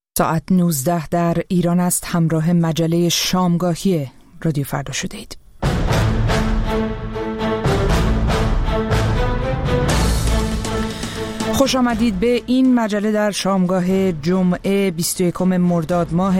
ساعت 19 در ایران است. همراه مجله شامگاهی رادیو فردا شده اید. خوش آمدید به این مجله در شامگاه جمعه 21 مرداد ماه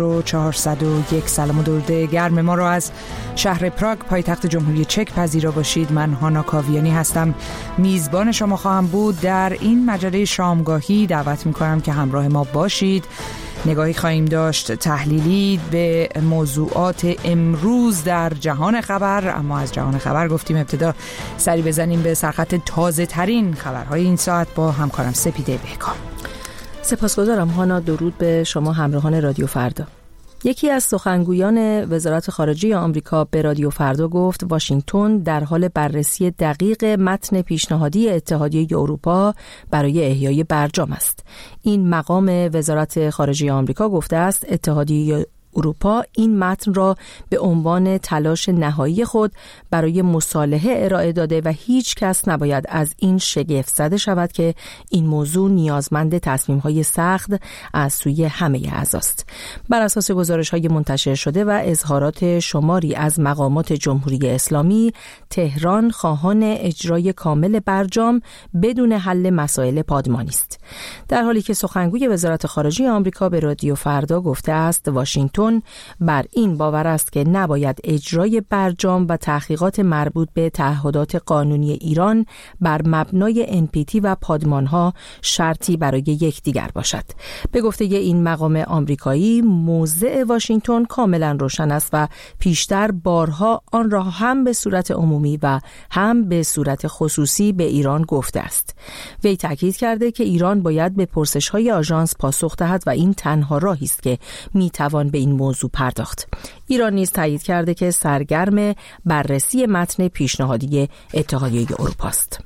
1401. سلام و درود گرم ما را از شهر پراگ پایتخت جمهوری چک پذیرا باشید. من هانا کاویانی هستم، میزبان شما خواهم بود. در این مجله شامگاهی دعوت می‌کنم که همراه ما باشید. نگاهی خواهیم داشت تحلیلی به موضوعات امروز در جهان خبر. اما از جهان خبر گفتیم ابتدا سری بزنیم به سرخط تازه ترین خبرهای این ساعت با همکارم سپیده بهکام. سپاسگزارم هانا. درود به شما همراهان رادیو فردا. یکی از سخنگویان وزارت خارجه آمریکا به رادیو فردا گفت واشنگتن در حال بررسی دقیق متن پیشنهادی اتحادیه اروپا برای احیای برجام است. این مقام وزارت خارجه آمریکا گفته است اتحادیه اروپا این متن را به عنوان تلاش نهایی خود برای مصالحه ارائه داده و هیچ کس نباید از این شگفت زده شود که این موضوع نیازمند تصمیم‌های سخت از سوی همه اعضاست. بر اساس گزارش‌های منتشر شده و اظهارات شماری از مقامات جمهوری اسلامی، تهران خواهان اجرای کامل برجام بدون حل مسائل پادمانی است. در حالی که سخنگوی وزارت خارجه آمریکا به رادیو فردا گفته است واشنگتن بر این باور است که نباید اجرای برجام و تحقیقات مربوط به تعهدات قانونی ایران بر مبنای NPT و پادمانها شرطی برای یکدیگر باشد. به گفته این مقام آمریکایی، موضع واشنگتن کاملا روشن است و پیشتر بارها آن را هم به صورت عمومی و هم به صورت خصوصی به ایران گفته است. وی تاکید کرده که ایران باید به پرسش‌های آژانس پاسخ دهد و این تنها راهی است که میتوان به این موضوع پرداخت. ایران نیز تایید کرده که سرگرم بررسی متن پیشنهادی اتحادیه اروپا است.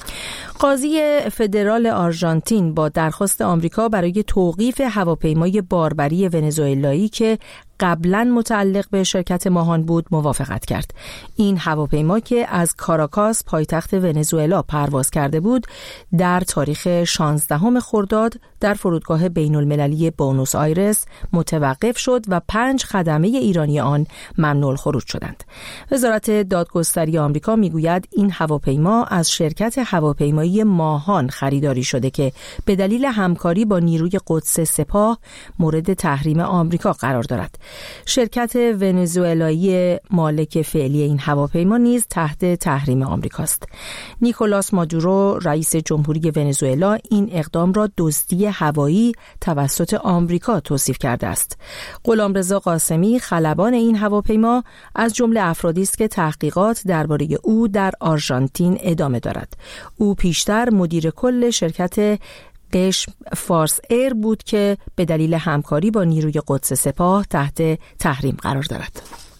قاضی فدرال آرژانتین با درخواست آمریکا برای توقیف هواپیمای باربری ونزوئلایی که قبلا متعلق به شرکت ماهان بود موافقت کرد. این هواپیما که از کاراکاس پایتخت ونزوئلا پرواز کرده بود در تاریخ 16 خرداد در فرودگاه بین المللی بونوس آیرس متوقف شد و 5 خدمه ایرانی آن ممنوع الخروج شدند. وزارت دادگستری آمریکا میگوید این هواپیما از شرکت هواپیمایی ماهان خریداری شده که به دلیل همکاری با نیروی قدس سپاه مورد تحریم آمریکا قرار دارد. شرکت ونزوئلایی مالک فعلی این هواپیما نیز تحت تحریم آمریکاست. نیکولاس مادورو رئیس جمهوری ونزوئلا این اقدام را دزدی هوایی توسط آمریکا توصیف کرده است. غلامرضا قاسمی خلبان این هواپیما از جمله افرادی است که تحقیقات درباره او در آرژانتین ادامه دارد. او پیشتر مدیر کل شرکت قشم فارس ایر بود که به دلیل همکاری با نیروی قدس سپاه تحت تحریم قرار دارد.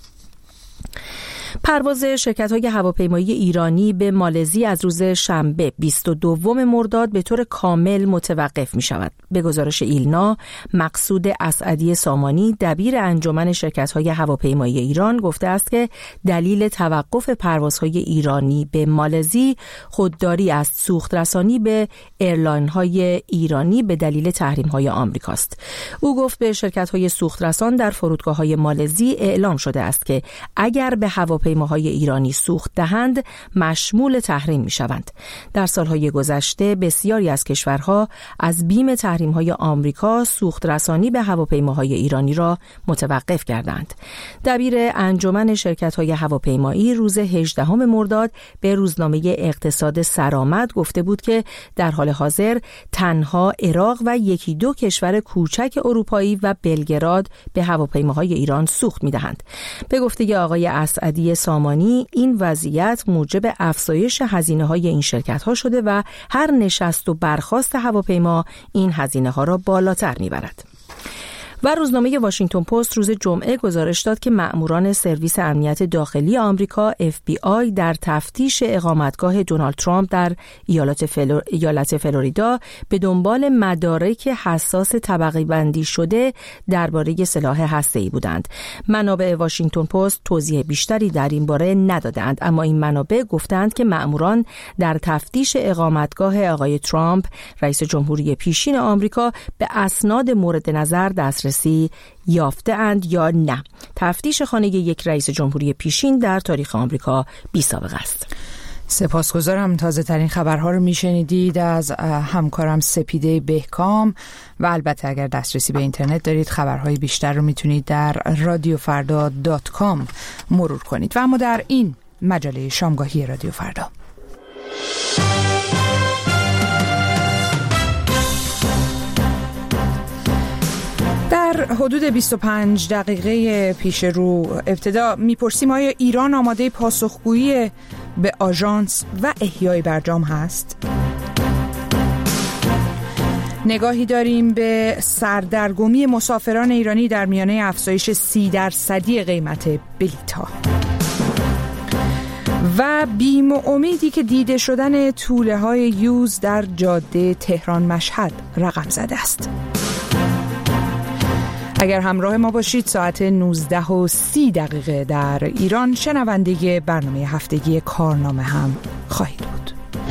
پرواز شرکت‌های هواپیمایی ایرانی به مالزی از روز شنبه 22 مرداد به طور کامل متوقف می‌شود. به گزارش ایلنا، مقصود اسعدی سامانی دبیر انجمن شرکت‌های هواپیمایی ایران گفته است که دلیل توقف پروازهای ایرانی به مالزی خودداری از سوخت رسانی به ایرلاین‌های ایرانی به دلیل تحریم‌های آمریکاست. او گفت به شرکت‌های سوخت رسان در فرودگاه‌های مالزی اعلام شده است که اگر به هواپیماهای ایرانی سوخت دهند مشمول تحریم می شوند. در سالهای گذشته بسیاری از کشورها از بیم تحریم‌های آمریکا سوخت رسانی به هواپیماهای ایرانی را متوقف کردند. دبیر انجمن شرکت‌های هواپیمایی روز 18 مرداد به روزنامه اقتصاد سرآمد گفته بود که در حال حاضر تنها عراق و 1-2 کشور کوچک اروپایی و بلگراد به هواپیماهای ایران سوخت می‌دهند. به گفته آقای اسعدی سامانی این وضعیت موجب افزایش هزینه‌های این شرکت‌ها شده و هر نشست و برخاست هواپیما این هزینه‌ها را بالاتر می‌برد. و روزنامه واشنگتن پست روز جمعه گزارش داد که مأموران سرویس امنیت داخلی آمریکا FBI در تفتیش اقامتگاه دونالد ترامپ در ایالت فلوریدا به دنبال مدارک حساس طبقه بندی شده درباره سلاح هسته‌ای بودند. منابع واشنگتن پست توضیح بیشتری در این باره ندادند، اما این منابع گفتند که مأموران در تفتیش اقامتگاه آقای ترامپ رئیس جمهوری پیشین آمریکا به اسناد مورد نظر دسترسی یافته‌اند یا نه. تفتیش خانه یک رئیس جمهوری پیشین در تاریخ آمریکا بی‌سابقه است. سپاسگزارم. تازه ترین خبرها رو میشنیدید از همکارم سپیده بهکام و البته اگر دسترسی به اینترنت دارید خبرهای بیشتر رو میتونید در radiofarda.com مرور کنید. و اما در این مجله شامگاهی رادیو فردا در حدود 25 دقیقه پیش رو ابتدا میپرسیم آیا ایران آماده پاسخگویی به آژانس و احیای برجام هست؟ نگاهی داریم به سردرگمی مسافران ایرانی در میانه افزایش 30% قیمت بلیط‌ها و بیم و امیدی که دیده شدن توله‌های یوز در جاده تهران مشهد رقم زده است. اگر همراه ما باشید ساعت 19:30 در ایران شنونده برنامه هفتگی کارنامه هم خواهید بود.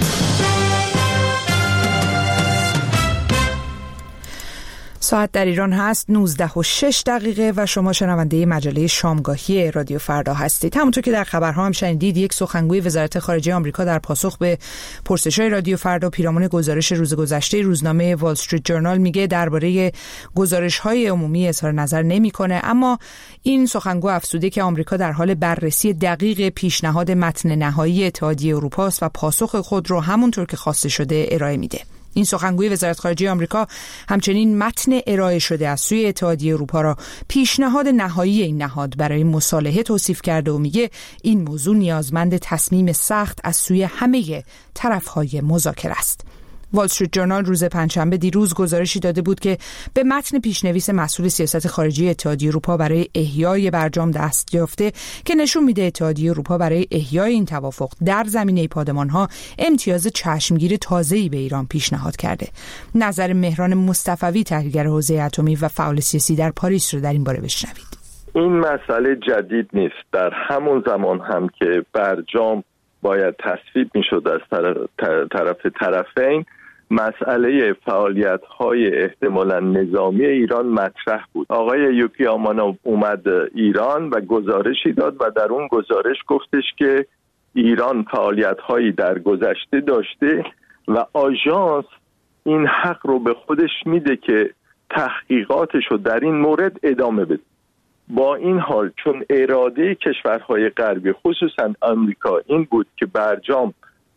ساعت در ایران هست 19:06 و شما شنونده مجله شامگاهی رادیو فردا هستید. همونطور که در خبرها هم شنیدید، یک سخنگوی وزارت خارجه آمریکا در پاسخ به پرسش‌های رادیو فردا پیرامون گزارش روز گذشته روزنامه وال استریت جورنال میگه درباره گزارش‌های عمومی اظهار نظر نمی‌کنه، اما این سخنگو افزوده که آمریکا در حال بررسی دقیق پیشنهاد متن نهایی اتحادیه اروپا است و پاسخ خود رو همونطور که خواسته شده ارائه میده. این سخنگوی وزارت خارجه آمریکا همچنین متن ارائه شده از سوی اتحادیه اروپا را پیشنهاد نهایی این نهاد برای مصالحه توصیف کرده و میگه این موضوع نیازمند تصمیم سخت از سوی همه طرف‌های مذاکره است. وال استریت جورنال روز پنجشنبه دیروز گزارشی داده بود که به متن پیشنویس مسئول سیاست خارجی اتحادیه اروپا برای احیای برجام دست یافته که نشون میده اتحادیه اروپا برای احیای این توافق در زمینه پادمان‌ها امتیاز چشمگیر تازه‌ای به ایران پیشنهاد کرده. نظر مهران مصطفوی، تحلیلگر حوزه اتمی و فعال سیاسی در پاریس، رو در این باره بشنوید. این مسئله جدید نیست. در همون زمان هم که برجام باید تصویب میشد از طرف طرفین، مسئله فعالیت‌های احتمالاً نظامی ایران مطرح بود. آقای یوکی آمانو اومد ایران و گزارشی داد و در اون گزارش گفتش که ایران فعالیت‌هایی در گذشته داشته و آژانس این حق رو به خودش میده که تحقیقاتش رو در این مورد ادامه بده. با این حال چون اراده کشورهای غربی خصوصاً آمریکا این بود که برجام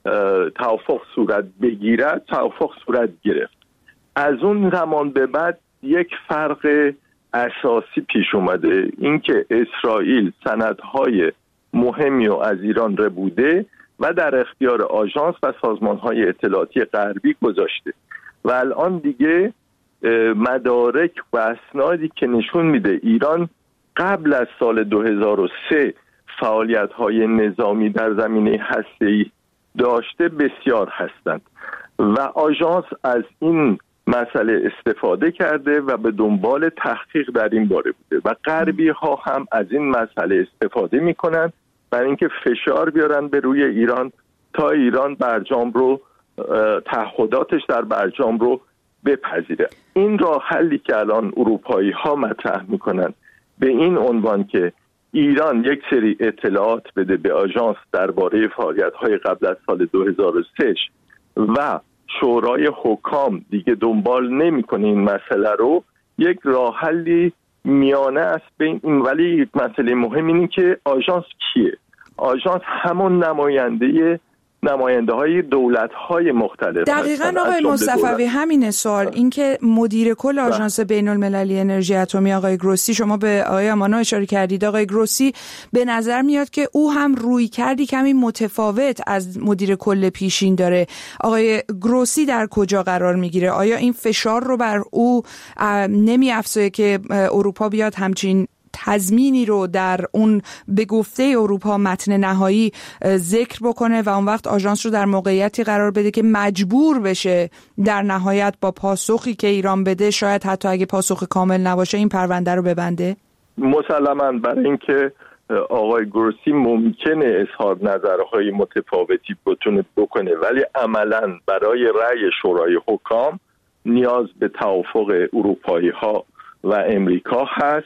توافق صورت بگیرد، توافق صورت گرفت. از اون زمان به بعد یک فرق اساسی پیش اومده، اینکه اسرائیل سندهای مهمی رو از ایران ربوده و در اختیار آژانس و سازمانهای اطلاعاتی غربی گذاشته و الان دیگه مدارک و اسنادی که نشون میده ایران قبل از سال 2003 فعالیت‌های نظامی در زمینه هسته‌ای داشته بسیار هستند و آژانس از این مسئله استفاده کرده و به دنبال تحقیق در این باره بوده و غربی ها هم از این مسئله استفاده می‌کنند برای اینکه فشار بیارن به روی ایران تا ایران برجام رو تعهداتش در برجام رو بپذیره. این راه حلی که الان اروپایی ها مطرح میکنن به این عنوان که ایران یک سری اطلاعات بده به آژانس درباره فعالیت‌های قبل از سال 2003 و شورای حکام دیگه دنبال نمی‌کنه این مسئله رو، یک راه حلی میانه است بین این. ولی یک مسئله مهم اینه که آژانس کیه؟ آژانس همون نماینده نماینده های دولت های مختلف دقیقاً آقای مصطفی همین سوال، اینکه مدیر کل آژانس بین المللی انرژی اتمی آقای گروسی، شما به آقای امانا اشاره کردید، آقای گروسی به نظر میاد که او هم روی کردی کمی متفاوت از مدیر کل پیشین داره. آقای گروسی در کجا قرار میگیره؟ آیا این فشار رو بر او نمی افزایه که اروپا بیاد همچین تضمینی رو در اون به گفته اروپا متن نهایی ذکر بکنه و اون وقت آژانس رو در موقعیتی قرار بده که مجبور بشه در نهایت با پاسخی که ایران بده، شاید حتی اگه پاسخ کامل نباشه، این پرونده رو ببنده؟ مسلماً برای اینکه آقای گروسی ممکنه اظهار نظرهای متفاوتی بکنه، ولی عملاً برای رأی شورای حکام نیاز به توافق اروپایی ها و امریکا هست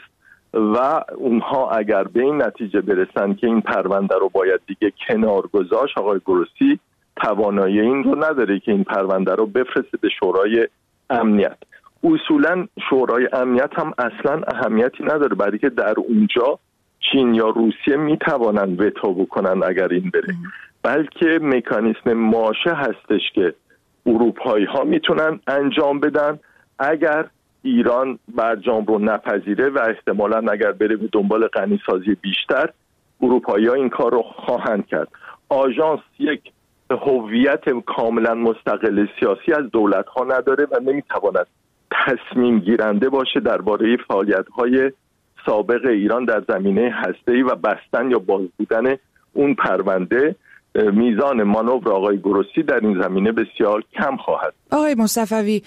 و اونها اگر به این نتیجه برسن که این پرونده رو باید دیگه کنار گذاشت، آقای گروسی توانایی این رو نداره که این پرونده رو بفرسته به شورای امنیت. اصولا شورای امنیت هم اصلا اهمیتی نداره، برای که در اونجا چین یا روسیه میتوانن وتو بکنن اگر این بره، بلکه مکانیسم ماشه هستش که اروپایی ها میتونن انجام بدن اگر ایران برجام رو نپذیره و احتمالاً اگر بره به دنبال غنیسازی بیشتر، اروپایی‌ها این کار رو خواهند کرد. آژانس یک هویت کاملا مستقل سیاسی از دولت‌ها نداره و نمیتواند تصمیم گیرنده باشه درباره فعالیت‌های سابق ایران در زمینه هسته‌ای و بستن یا باز بودن اون پرونده. میزان مانور آقای گروسی در این زمینه بسیار کم خواهد. آقای مصطفی،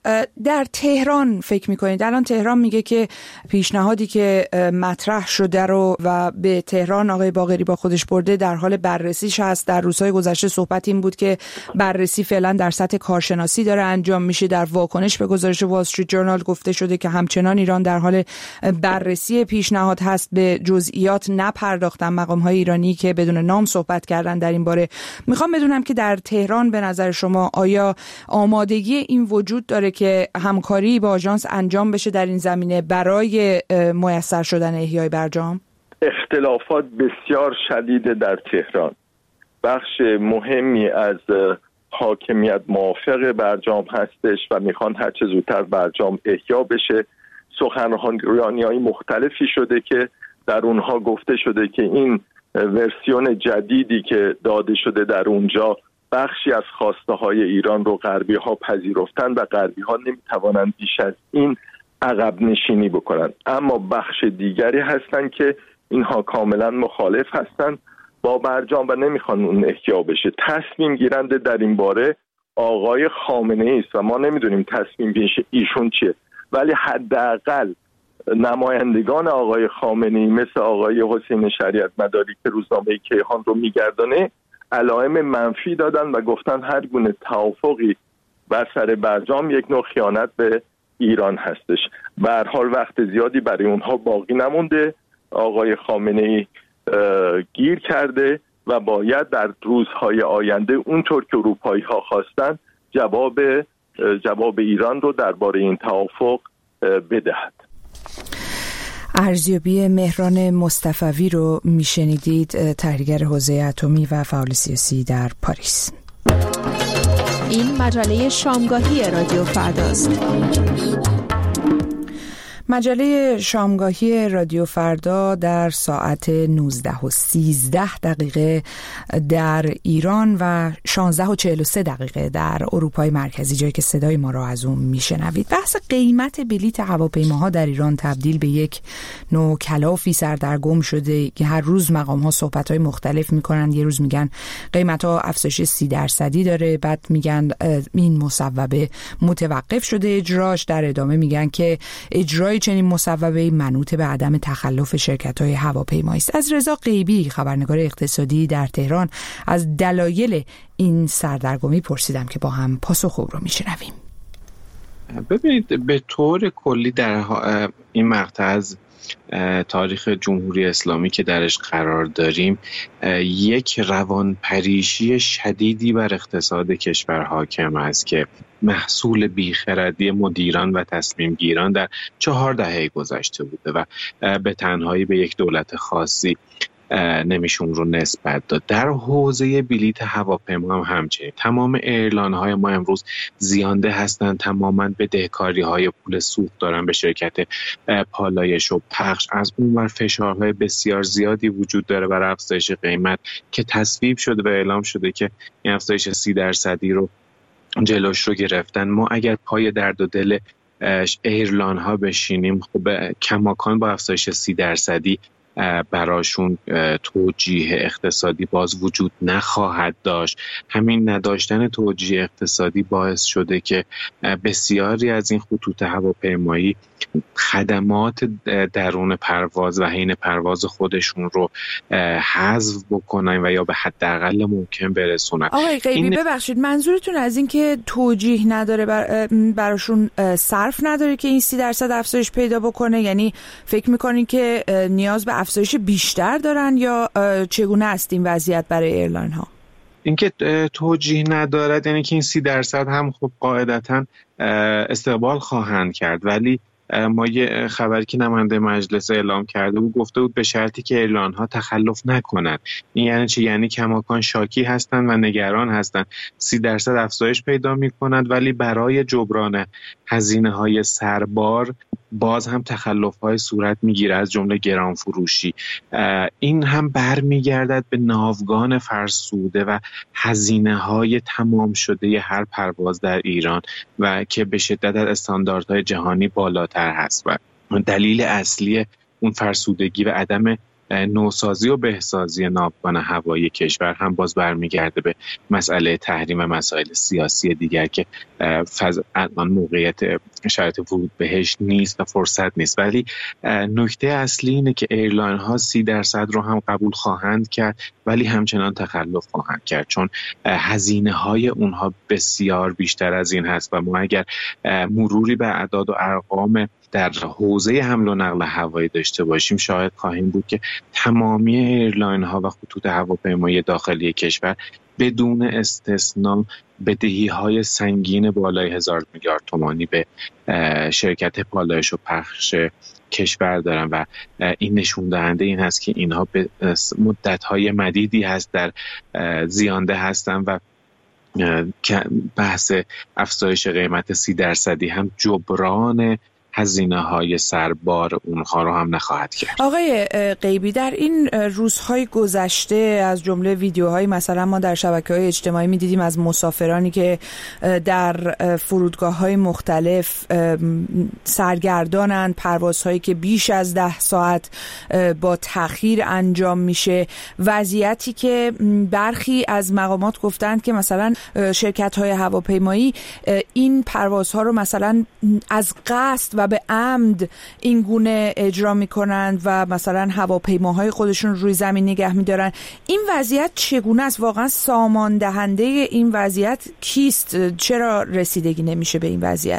در تهران فکر میکنید؟ الان تهران میگه که پیشنهادی که مطرح شده رو و به تهران آقای باقری با خودش برده در حال بررسیش هست. در روزهای گذشته صحبت این بود که بررسی فعلا در سطح کارشناسی داره انجام میشه. در واکنش به گزارش وال استریت جورنال گفته شده که همچنان ایران در حال بررسی پیشنهاد هست، به جزئیات نپرداختن مقام‌های ایرانی که بدون نام صحبت کردن در این باره. میخوام بدونم که در تهران به نظر شما آیا آمادگی این وجود داره که همکاری با آژانس انجام بشه در این زمینه برای میسر شدن احیای برجام؟ اختلافات بسیار شدید در تهران. بخش مهمی از حاکمیت موافق برجام هستش و میخوان هر چه زودتر برجام احیا بشه. سخنرانی‌های مختلفی شده که در اونها گفته شده که این ورسیون جدیدی که داده شده در اونجا بخشی از خواسته های ایران رو غربی ها پذیرفتن و غربی ها نمیتوانند بیش از این عقب نشینی بکنن، اما بخش دیگری هستن که اینها کاملا مخالف هستن با برجام و نمیخوان اون احیا بشه. تصمیم گیرنده در این باره آقای خامنه ای است و ما نمیدونیم تصمیم ایشون چیه، ولی حداقل نمایندگان آقای خامنه ای مثل آقای حسین شریعت مداری که روزنامه کیهان رو میگردانه علائم منفی دادن و گفتن هر گونه توافقی بر سر برجام یک نوع خیانت به ایران هستش. به هر حال وقت زیادی برای اونها باقی نمونده. آقای خامنه ای گیر کرده و باید در روزهای آینده اونطور که اروپایی ها خواستن جواب ایران رو درباره این توافق بدهد. ارزیابی مهران مصطفی رو میشنیدید، تحلیلگر حوزه اتمی و فعال سیاسی در پاریس. این مجله شامگاهی رادیو فرداست. مجله شامگاهی رادیو فردا در ساعت 19:13 در ایران و 16:43 در اروپای مرکزی، جایی که صدای ما را از اون میشنوید. بحث قیمت بلیط هواپیماها در ایران تبدیل به یک نوع کلافی سردرگم شده که هر روز مقام‌ها صحبت‌های مختلف می‌کنن. یه روز میگن قیمت‌ها افزایش 30% داره، بعد میگن این مصوبه متوقف شده اجراش، در ادامه میگن که اجرای چنین مصوبه‌ای منوط به عدم تخلف شرکت‌های هواپیمایی است. از رضا غیبی، خبرنگار اقتصادی در تهران، از دلایل این سردرگمی پرسیدم که با هم پاسخ او رو میشنویم. ببینید، به طور کلی در این مقطع از تاریخ جمهوری اسلامی که درش قرار داریم یک روانپریشی شدیدی بر اقتصاد کشور حاکم است که محصول بیخردی مدیران و تصمیم گیران در 4 دهه گذشته بوده و به تنهایی به یک دولت خاصی نمیشه اون رو نسبت داد. در حوزه بلیط هواپیما هم همچنین. تمام ایرلاین‌های ما امروز زیانده هستند، تماما بدهکاری‌های پول سوخت دارن به شرکت پالایش و پخش. از اونور فشارهای بسیار زیادی وجود داره برای افزایش قیمت که تصویب شده و اعلام شده که این افزایش 30% رو جلوش رو گرفتن. ما اگر پای درد و دل ایرلاین ها بشینیم، خب کماکان با افزایش 30% براشون توجیه اقتصادی باز وجود نخواهد داشت. همین نداشتن توجیه اقتصادی باعث شده که بسیاری از این خطوط هواپیمایی خدمات درون پرواز و حین پرواز خودشون رو حذف بکنن و یا به حداقل ممکن برسونن. آقای غیبی ببخشید، منظورتون از این که توجیه نداره براشون صرف نداره که این 30% افزایش پیدا بکنه، یعنی فکر میکنین که نیاز به افزایش بیشتر دارن یا چگونه است این وضعیت برای ایرلاین ها؟ اینکه توجیه ندارد یعنی که این 30% هم خب قاعدتاً استقبال خواهند کرد، ولی ما یه خبری که نماینده مجلس اعلام کرده بود گفته بود به شرطی که ایرلاین ها تخلف نکنند. این یعنی چی؟ یعنی کماکان شاکی هستند و نگران هستند 30% افزایش پیدا می‌کنند ولی برای جبران هزینه‌های سربار باز هم تخلف‌های صورت می‌گیره، از جمله گران فروشی. این هم برمیگردد به ناوگان فرسوده و هزینه‌های تمام شده هر پرواز در ایران و که به شدت از استانداردهای جهانی بالاتر هست و دلیل اصلی اون فرسودگی و عدم نوسازی و بهسازی ناوگان هوایی کشور هم باز برمیگرده به مسئله تحریم و مسائل سیاسی دیگر که الان موقعیت شرایط ورود بهش نیست و فرصت نیست. ولی نکته اصلی اینه که ایرلاین ها 30% رو هم قبول خواهند کرد ولی همچنان تخلف خواهند کرد، چون هزینه های اونها بسیار بیشتر از این هست و ما اگر مروری به اعداد و ارقام در حوزه حمل و نقل هوایی داشته باشیم شاهد خواهیم بود که تمامی ایرلاین ها و خطوط هواپیمایی داخلی کشور بدون استثنا بدهی‌های سنگین بالای 1000 میلیارد تومانی به شرکت پالایش و پخش کشور دارن و این نشون دهنده این هست که اینها به مدت‌های مدیدی هست در زیانده هستن و بحث افزایش قیمت 30% هم جبران هزینه‌های سربار اونها رو هم نخواهد کرد. آقای غیبی، در این روزهای گذشته از جمله ویدیوهای مثلا ما در شبکه‌های اجتماعی می‌دیدیم از مسافرانی که در فرودگاه‌های مختلف سرگردانند، پروازهایی که بیش از 10 ساعت با تأخیر انجام میشه، وضعیتی که برخی از مقامات گفتند که مثلا شرکت‌های هواپیمایی این پروازها رو مثلا از قصد و به عمد این گونه اجرا میکنند و مثلا هواپیماهای خودشون روی زمین نگه میدارن. این وضعیت چگونه است؟ واقعا سامان دهنده این وضعیت کیست؟ چرا رسیدگی نمیشه به این وضعیت؟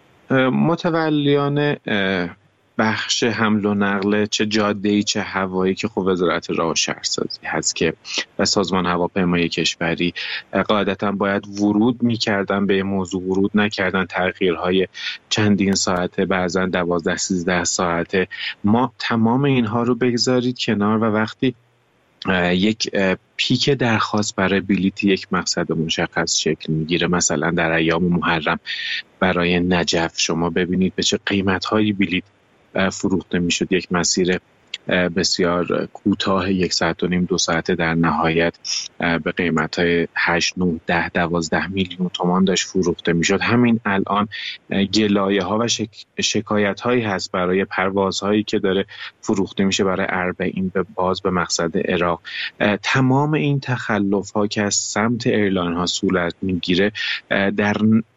متولیان بخش حمل و نقل چه جاده‌ای چه هوایی که خب وزارت راه و شهرسازی هست که سازمان هواپیمایی کشوری قاعدتاً باید ورود می‌کردن به این موضوع، ورود نکردن، تغییرهای چندین ساعته، بعضاً 12-13 ساعته. ما تمام اینها رو بگذارید کنار و وقتی یک پیک درخواست برای بلیت یک مقصد مشخص شکل میگیره، مثلا در ایام محرم برای نجف شما ببینید به چه قیمت‌هایی بلیت فروخته میشد. یک مسیر بسیار کوتاه 1 ساعت و نیم 2 ساعته در نهایت به قیمت‌های 8 9 10 12 میلیون تومان داشت فروخته میشد. همین الان گلایه‌ها و شکایت‌هایی هست برای پروازهایی که داره فروخته میشه برای اربعین به مقصد عراق. تمام این تخلف‌ها که از سمت ایرلاین‌ها صورت میگیره در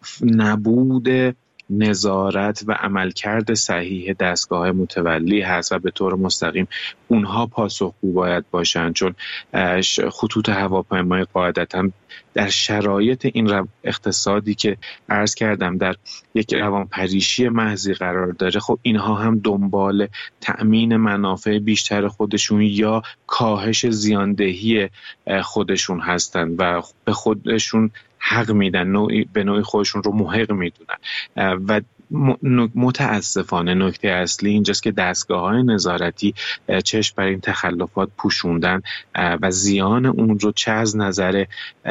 نبود نظارت و عملکرد صحیح دستگاه متولی هست و به طور مستقیم اونها پاسخگو باید باشن، چون خطوط هواپیمایی قاعدتاً در شرایط این اقتصادی که عرض کردم در یک روانپریشی محضی قرار داره، خب اینها هم دنبال تأمین منافع بیشتر خودشون یا کاهش زیاندهی خودشون هستند و به خودشون حق میدن، به نوعی خودشون رو محق میدونن و متاسفانه نکته اصلی اینجاست که دستگاه‌های نظارتی چشم بر این تخلفات پوشوندن و زیان اون رو چه از نظر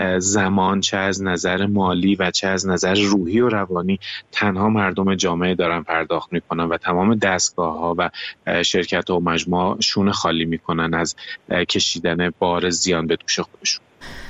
زمان، چه از نظر مالی و چه از نظر روحی و روانی تنها مردم جامعه دارن پرداخت میکنن و تمام دستگاه‌ها و شرکت‌ها و مجموعه شونه خالی میکنن از کشیدن بار زیان به دوش خودشون.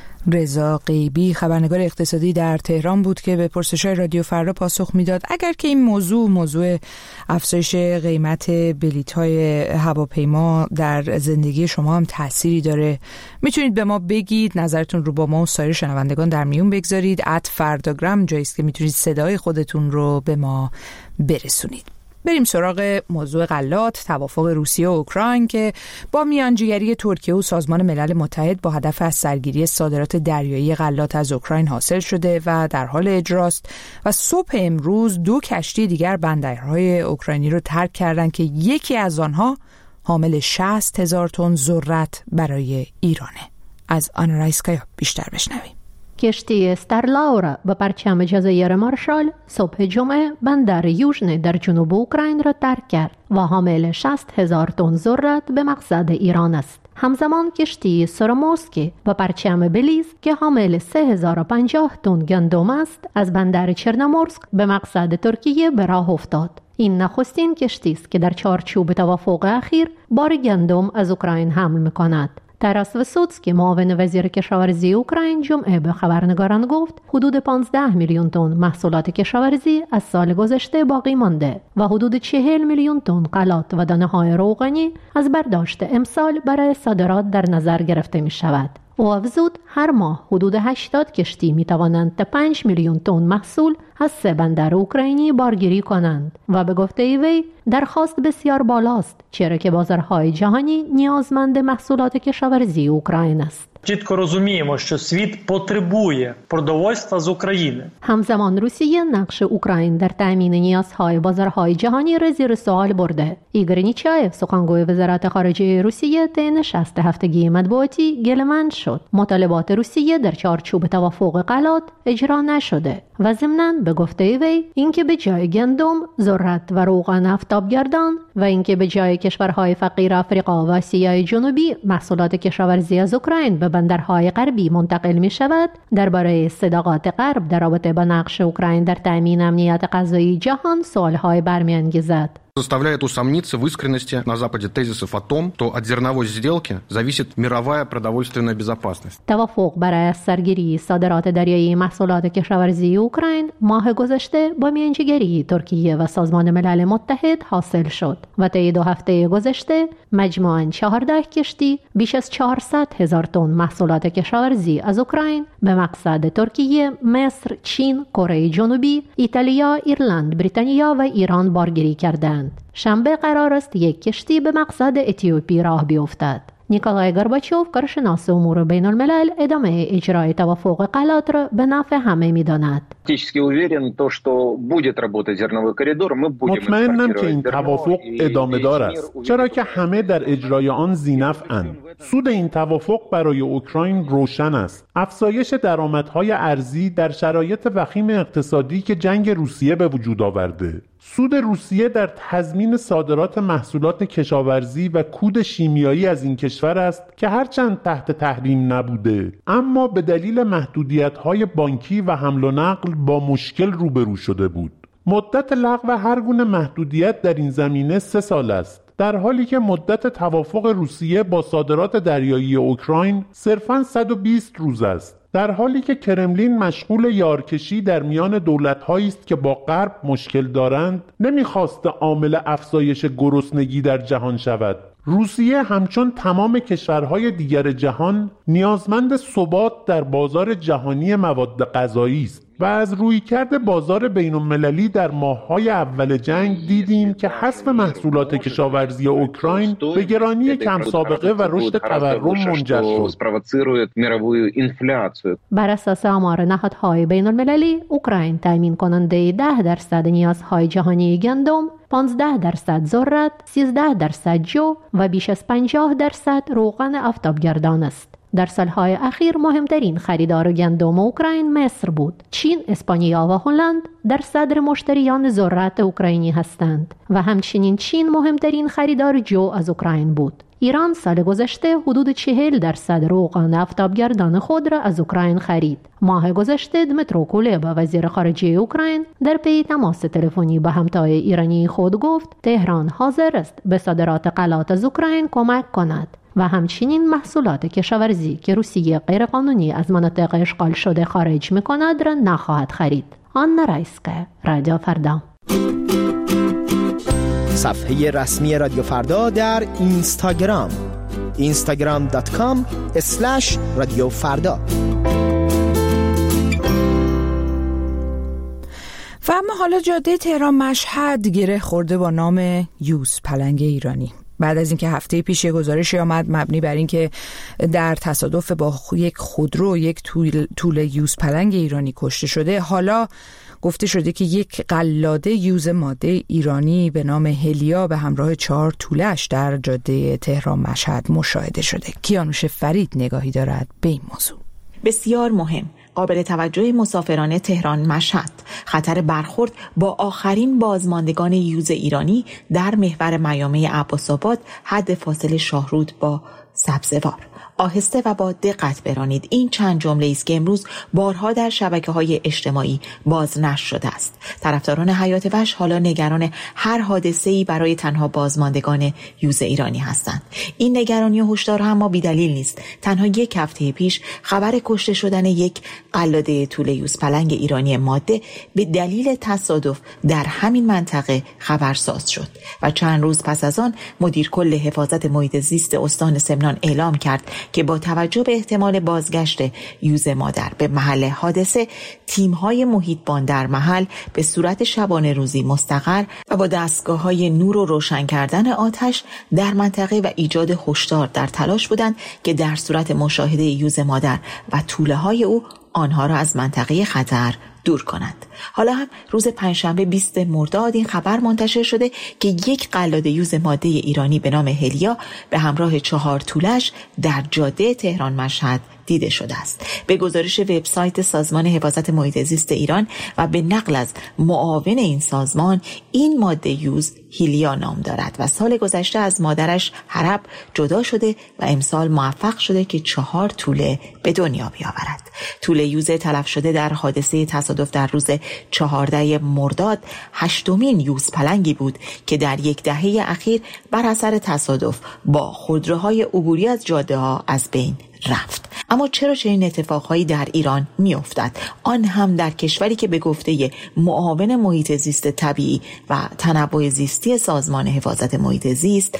رضا غیبی خبرنگار اقتصادی در تهران بود که به پرسش‌های رادیو فردا پاسخ میداد. اگر که این موضوع افزایش قیمت بلیط‌های هواپیما در زندگی شما هم تأثیری داره، میتونید به ما بگید، نظرتون رو با ما و سایر شنوندگان در میون بگذارید. @فرداگرام جایی است که میتونید صدای خودتون رو به ما برسونید. بریم سراغ موضوع غلات، توافق روسیه و اوکراین که با میانجیگری ترکیه و سازمان ملل متحد با هدف از سرگیری صادرات دریایی غلات از اوکراین حاصل شده و در حال اجراست و صبح امروز 2 کشتی دیگر بندرهای اوکراینی رو ترک کردند که یکی از آنها حامل 60,000 تن ذرت برای ایرانه. از آنا رایسکایا بیشتر بشنویم. کشتی استر لاورا با پرچم جزایر مارشال صبح جمعه بندر یوژن در جنوب اوکراین را ترک کرد و حامل 60,000 تن ذرت به مقصد ایران است. همزمان کشتی سورمورسکی با پرچم بلیز که حامل 3050 تن گندم است از بندر چرنومورسک به مقصد ترکیه به راه افتاد. این نخستین کشتی است که در چارچوب توافق اخیر بار گندم از اوکراین حمل می‌کند. تراس وسوتسکی معاون وزیر کشاورزی اوکراین جمعه به خبرنگاران گفت حدود 15 میلیون تن محصولات کشاورزی از سال گذشته باقی مانده و حدود 40 میلیون تن غلات و دانه‌های روغنی از برداشت امسال برای صادرات در نظر گرفته می شود. او افزود هر ماه حدود 80 کشتی می توانند تا 5 میلیون تن محصول از 3 بندر اوکراینی بارگیری کنند و به گفته وی درخواست بسیار بالاست، چرا که بازارهای جهانی نیازمند محصولات کشاورزی اوکراین است. چیتко розуміємо, що світ потребує продовольства з України. همزمان روسیه نقش اوکراین در تامین نیازهای بازارهای جهانی را زیر سوال برده. ایگور نیچایف سخنگوی وزارت خارجه روسیه طی نشست هفتگی مطبوعاتی گله‌مند شد مطالبات روسیه در چارچوب توافق غلات اجرا نشده و ضمناً به گفته وی اینکه به جای گندم، ذرت و روغن آفتابگردان و اینکه به جای کشورهای فقیر آفریقا و آسیای جنوبی محصولات کشاورزی از اوکراین به بندرهای غربی منتقل می شود، درباره صداقت غرب در رابطه با نقش اوکراین در تامین امنیت غذایی جهان سوالهای برمی‌انگیزد. Заставляет усомниться в искренности на Западе тезисов о том, что от зерновой сделки зависит мировая продовольственная безопасность. توافق برای سرگیری صادرات دریایی محصولات کشاورزی اوکراین ماه گذشته با میانجیگری ترکیه و سازمان ملل متحد حاصل شد و طی 2 هفته گذشته مجموعاً 14 کشتی بیش از 400,000 تن محصولات کشاورزی از اوکراین به مقصد ترکیه، مصر، چین، کره جنوبی، ایتالیا، ایرلند، بریتانیا و ایران بارگیری کردند. شنبه قرار است یک کشتی به مقصد اتیوپی راه بیفتد. نیکولای گورباچوف کارشناس امور بین الملل ادامه اجرای توافق غلات را به نفع همه می‌داند. مطمئنم که این توافق ادامه دار است، چرا که همه در اجرای آن ذی‌نفع‌اند. سود این توافق برای اوکراین روشن است. افزایش درآمدهای ارزی در شرایط وخیم اقتصادی که جنگ روسیه به وجود آورده. سود روسیه در تضمین صادرات محصولات کشاورزی و کود شیمیایی از این کشور است که هرچند تحت تحریم نبوده اما به دلیل محدودیت‌های بانکی و حمل و نقل با مشکل روبرو شده بود. مدت لغو هر گونه محدودیت در این زمینه 3 سال است، در حالی که مدت توافق روسیه با صادرات دریایی اوکراین صرفاً 120 روز است. در حالی که کرملین مشغول یارکشی در میان دولت‌هایی است که با غرب مشکل دارند، نمی‌خواست عامل افزایش گرسنگی در جهان شود. روسیه همچون تمام کشورهای دیگر جهان نیازمند ثبات در بازار جهانی مواد غذایی است و از رویکرد بازار بین‌المللی در ماه‌های اول جنگ دیدیم که حذف محصولات کشاورزی اوکراین به گرانی کم سابقه و رشد تورم منجر شد. بر اساس آمار نهادهای بین‌المللی، اوکراین تامین کننده 10% نیازهای جهانی گندم، 15% ذرت، 13% جو و بیش از 50% روغن آفتابگردان است. در سالهای اخیر مهمترین خریدار گندم اوکراین مصر بود. چین، اسپانیا و هلند در صدر مشتریان ذرت اوکراینی هستند و همچنین چین مهمترین خریدار جو از اوکراین بود. ایران سال گذشته حدود 40% روغن آفتابگردان خود را از اوکراین خرید. ماه گذشته دمیترو کولبا وزیر خارجه اوکراین در پی تماس تلفنی با همتای ایرانی خود گفت تهران حاضر است به صادرات غلات از اوکراین کمک کند و همچنین محصولات کشاورزی که روسیه غیرقانونی از مناطق اشغال شده خارج می‌کند را نخواهد خرید. آنا رایسکه، رادیو فردا. صفحه رسمی رادیو فردا در اینستاگرام instagram.com/رادیو فردا. و اما حالا جاده تهران مشهد گره خورده با نام یوز پلنگ ایرانی. بعد از اینکه هفته پیش گزارشی آمد مبنی بر اینکه در تصادف با یک خودرو یک توله یوز پلنگ ایرانی کشته شده، حالا گفته شده که یک قلاده یوز ماده ایرانی به نام هلیا به همراه 4 توله‌اش در جاده تهران مشهد مشاهده شده. کیانوش فرید نگاهی دارد به این موضوع. بسیار مهم، قابل توجه مسافران تهران مشهد، خطر برخورد با آخرین بازماندگان یوز ایرانی در محور میامه عباس‌آباد حد فاصله شاهرود با سبزوار. آهسته و با دقت برانید. این چند جمله است که امروز بارها در شبکه‌های اجتماعی بازنشر شده است. طرفداران حیات وحش حالا نگران هر حادثه‌ای برای تنها بازماندگان یوز ایرانی هستند. این نگرانی و هشدار اما بی‌دلیل نیست. تنها یک هفته پیش خبر کشته شدن یک قلاده توله یوز پلنگ ایرانی ماده به دلیل تصادف در همین منطقه خبرساز شد و چند روز پس از آن مدیر کل حفاظت محیط زیست استان سمنان اعلام کرد که با توجه به احتمال بازگشت یوز مادر به محل حادثه، تیم‌های محیطبان در محل به صورت شبانه روزی مستقر و با دستگاه‌های نور و روشن کردن آتش در منطقه و ایجاد هشدار در تلاش بودند که در صورت مشاهده یوز مادر و توله‌های او آنها را از منطقه خطر دور کنند. حالا هم روز پنجشنبه 20 مرداد این خبر منتشر شده که یک قلاده یوز ماده ایرانی به نام هلیا به همراه 4 توله‌اش در جاده تهران مشهد دیده شده است. به گزارش وبسایت سازمان حفاظت محیط زیست ایران و به نقل از معاون این سازمان، این ماده یوز هیلیا نام دارد و سال گذشته از مادرش حرب جدا شده و امسال موفق شده که 4 توله به دنیا بیاورد. توله یوز تلف شده در حادثه تصادف در روز 14 مرداد 8مین یوز پلنگی بود که در یک دهه اخیر بر اثر تصادف با خودروهای عبوری از جاده‌ها از بین رفت. اما چرا چنین اتفاقهایی در ایران میافتد؟ آن هم در کشوری که به گفته معاون محیط زیست طبیعی و تنوع زیستی سازمان حفاظت محیط زیست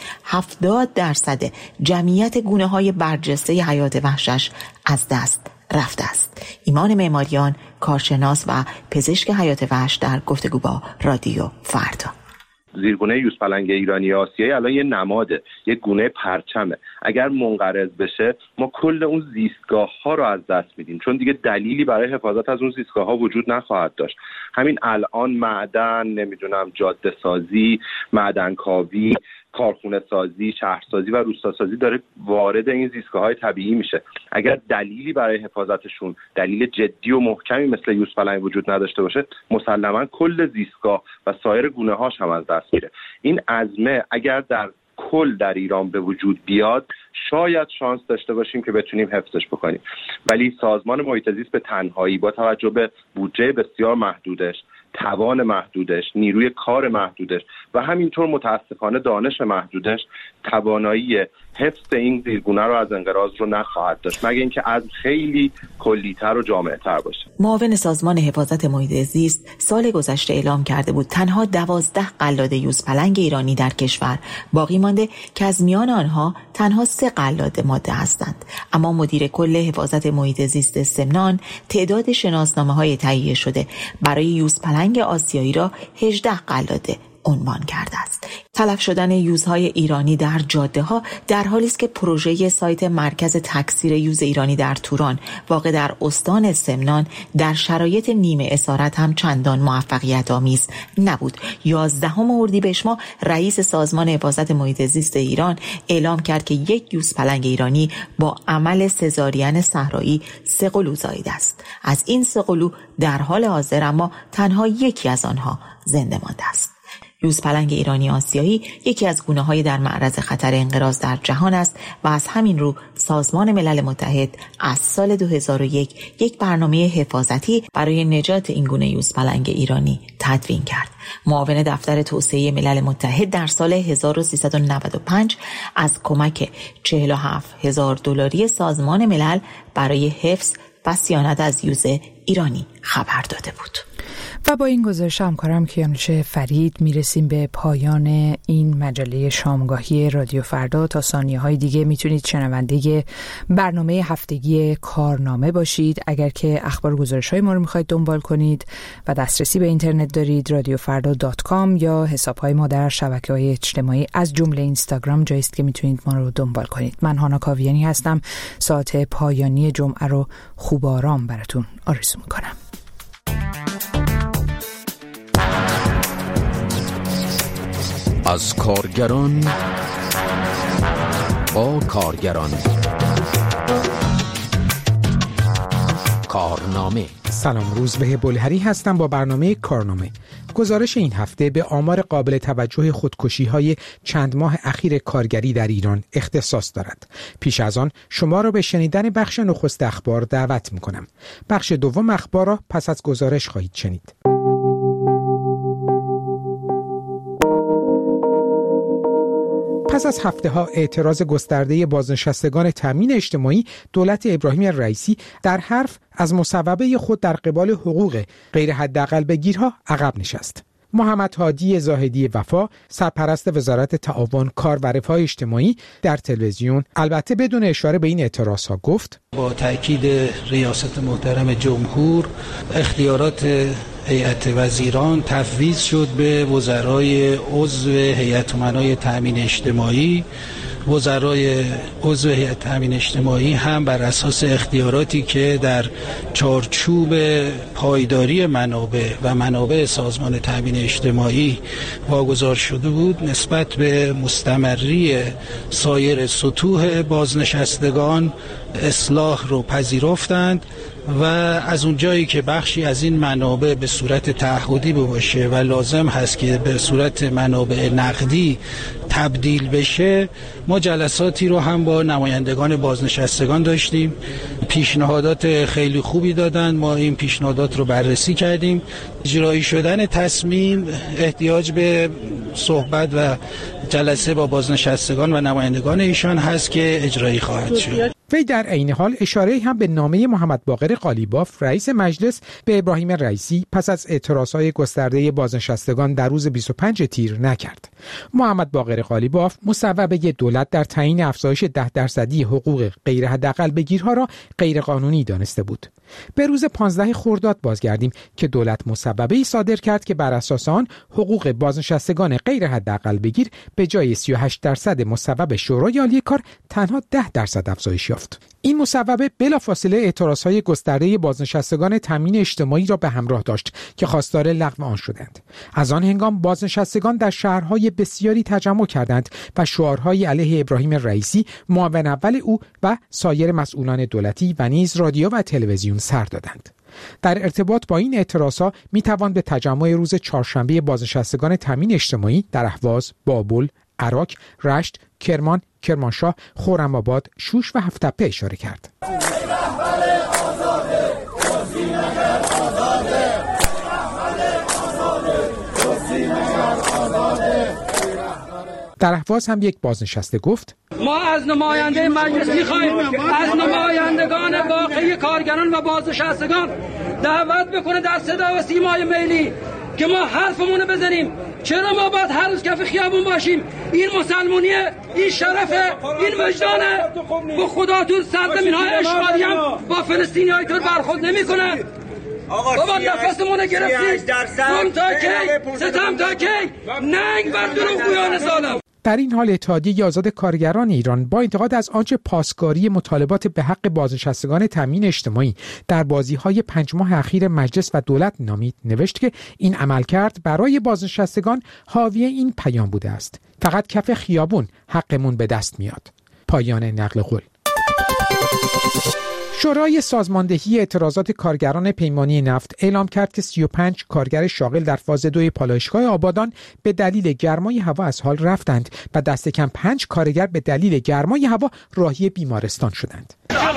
70% جمعیت گونه‌های برجسته حیات وحشش از دست رفته است. ایمان معماریان، کارشناس و پزشک حیات وحش در گفتگو با رادیو فردا. زیرگونه یوز پلنگ ایرانی آسیایی الان یه نماده، یه گونه پرچمه. اگر منقرض بشه ما کل اون زیستگاه ها رو از دست میدیم، چون دیگه دلیلی برای حفاظت از اون زیستگاه ها وجود نخواهد داشت. همین الان معدن، نمیدونم جاده سازی، معدن کاوی، کارخونه سازی، شهرسازی و روستاسازی داره وارد این زیستگاه‌های طبیعی میشه. اگر دلیلی برای حفاظتشون، دلیل جدی و محکمی مثل یوز پلنگ وجود نداشته باشه، مسلماً کل زیستگاه و سایر گونه‌هاش هم از دست میره. این عزمه اگر در کل در ایران به وجود بیاد، شاید شانس داشته باشیم که بتونیم حفظش بکنیم. ولی سازمان محیط زیست به تنهایی با توجه به بودجه بسیار محدودش، توان محدودش، نیروی کار محدودش و همینطور متاسفانه دانش محدودش، توانایی حفظ این زیرگونه رو از انقراض رو نخواهد داشت، مگه اینکه از خیلی کلی‌تر و جامع‌تر باشه. معاون سازمان حفاظت محیط زیست سال گذشته اعلام کرده بود تنها 12 قلاده یوز پلنگ ایرانی در کشور باقی مانده که از میان آنها تنها 3 قلاده ماده هستند. اما مدیر کل حفاظت محیط زیست سمنان تعداد شناسنامه‌های تهیه شده برای یوز پلنگ آسیایی را 18 قلاده عنوان کرده است. تلف شدن یوزهای ایرانی در جاده‌ها در حالی است که پروژه سایت مرکز تکثیر یوز ایرانی در توران واقع در استان سمنان در شرایط نیمه اسارت هم چندان موفقیت آمیز نبود. 11 اردیبهشت ماه رئیس سازمان حفاظت محیط زیست ایران اعلام کرد که یک یوز پلنگ ایرانی با عمل سزارین صحرایی 3 قلو زاییده است. از این 3 قلو در حال حاضر اما تنها یکی از آنها زنده مانده است. یوز پلنگ ایرانی آسیایی یکی از گونه‌های در معرض خطر انقراض در جهان است و از همین رو سازمان ملل متحد از سال 2001 یک برنامه حفاظتی برای نجات این گونه یوز پلنگ ایرانی تدوین کرد. معاون دفتر توسعه ملل متحد در سال 1395 از کمک $47,000 سازمان ملل برای حفظ و صیانت از یوز ایرانی خبر داده بود. و با این گزارش همکارم کیانوش فرید میرسیم به پایان این مجله شامگاهی رادیو فردا. تا ثانیه‌های دیگه میتونید شنونده برنامه هفتگی کارنامه باشید. اگر که اخبار و گزارش‌های ما رو میخواید دنبال کنید و دسترسی به اینترنت دارید، radiofarda.com یا حساب‌های ما در شبکه‌های اجتماعی از جمله اینستاگرام جایی است که میتونید ما رو دنبال کنید. من هانا کاویانی هستم. ساعت پایانی جمعه رو خوب آرام براتون آرزو میکنم. از کارگران با کارگران، کارنامه. سلام، روزبه بلهری هستم با برنامه کارنامه. گزارش این هفته به آمار قابل توجه خودکشی‌های چند ماه اخیر کارگری در ایران اختصاص دارد. پیش از آن شما را به شنیدن بخش نخست اخبار دعوت می‌کنم. بخش دوم اخبار را پس از گزارش خواهید شنید. پس از هفته‌ها اعتراض گسترده بازنشستگان تامین اجتماعی، دولت ابراهیم رئیسی در حرف از مصوبه خود در قبال حقوق غیر حداقل بگیرها عقب نشست. محمد هادی زاهدی وفا، سرپرست وزارت تعاون، کار و رفاه اجتماعی، در تلویزیون البته بدون اشاره به این اعتراضها گفت: با تأکید ریاست محترم جمهور، اختیارات هیئت وزیران تفویض شد به وزرای عضو هیئت امنای تامین اجتماعی. وزرای عضو هیئت تامین اجتماعی هم بر اساس اختیاراتی که در چارچوب پایداری منابع سازمان تامین اجتماعی واگذار شده بود، نسبت به مستمری سایر سطوح بازنشستگان اصلاح رو پذیرفتند و از اونجایی که بخشی از این منابع به صورت تعهدی باشه و لازم هست که به صورت منابع نقدی تبدیل بشه، ما جلساتی رو هم با نمایندگان بازنشستگان داشتیم. پیشنهادات خیلی خوبی دادن، ما این پیشنهادات رو بررسی کردیم. اجرایی شدن تصمیم احتیاج به صحبت و جلسه با بازنشستگان و نمایندگان ایشان هست که اجرایی خواهد شد. وی در عین حال اشاره هم به نامه محمد باقر قالیباف رئیس مجلس به ابراهیم رئیسی پس از اعتراضهای گسترده بازنشستگان در روز 25 تیر نکرد. محمد باقر قالیباف مصوبه دولت در تعیین افزایش 10% حقوق غیر حداقل بگیرها را غیر قانونی دانسته بود. به روز 15 خرداد بازگردیم که دولت مصوبه‌ای صادر کرد که بر اساس آن حقوق بازنشستگان غیر حداقل بگیر به جای 38% مصوبه شورای عالی کار تنها 10% افزایش یافت. این مصوبه بلافاصله اعتراضهای گسترده بازنشستگان تامین اجتماعی را به همراه داشت که خواستار لغو آن شدند. از آن هنگام بازنشستگان در شهرهای بسیاری تجمع کردند و شعارهای علیه ابراهیم رئیسی، معاون اول او و سایر مسئولان دولتی و نیز رادیو و تلویزیون سر دادند. در ارتباط با این اعتراضها میتوان به تجمع روز چهارشنبه بازنشستگان تامین اجتماعی در اهواز، بابل، عراق، رشت، کرمان، کرمانشاه، خرم‌آباد، شوش و هفت‌تپه اشاره کرد. در اهواز هم یک بازنشسته گفت: ما از نماینده مجلس می‌خوایم از نمایندگان باقی کارگران و بازنشستگان دعوت بکنه در صدا و سیمای ملی که ما حرفمون رو بزنیم. چرا ما باید هر روز کف خیابون باشیم؟ این مسلمونیه، این شرفه، این وجدانه. با خدا تو سرزمین‌های اشغالی هم با فلسطینی‌های طور برخورد نمی‌کنه. بابا نفسمون گرفتید. ظلم تا کی؟ ستم تا کی؟ ننگ بر دروغگویان ظالم. در این حال اتحادیه آزاد کارگران ایران با انتقاد از آنچه پاسداری مطالبات به حق بازنشستگان تامین اجتماعی در بازی‌های 5 ماه اخیر مجلس و دولت نامید، نوشت که این عملکرد برای بازنشستگان حاوی این پیام بوده است: فقط کف خیابون حقمون به دست میاد. پایان نقل قول. شورای سازماندهی اعتراضات کارگران پیمانی نفت اعلام کرد که 35 کارگر شاغل در فاز 2 پالایشگاه آبادان به دلیل گرمای هوا از حال رفتند و دست کم 5 کارگر به دلیل گرمای هوا راهی بیمارستان شدند.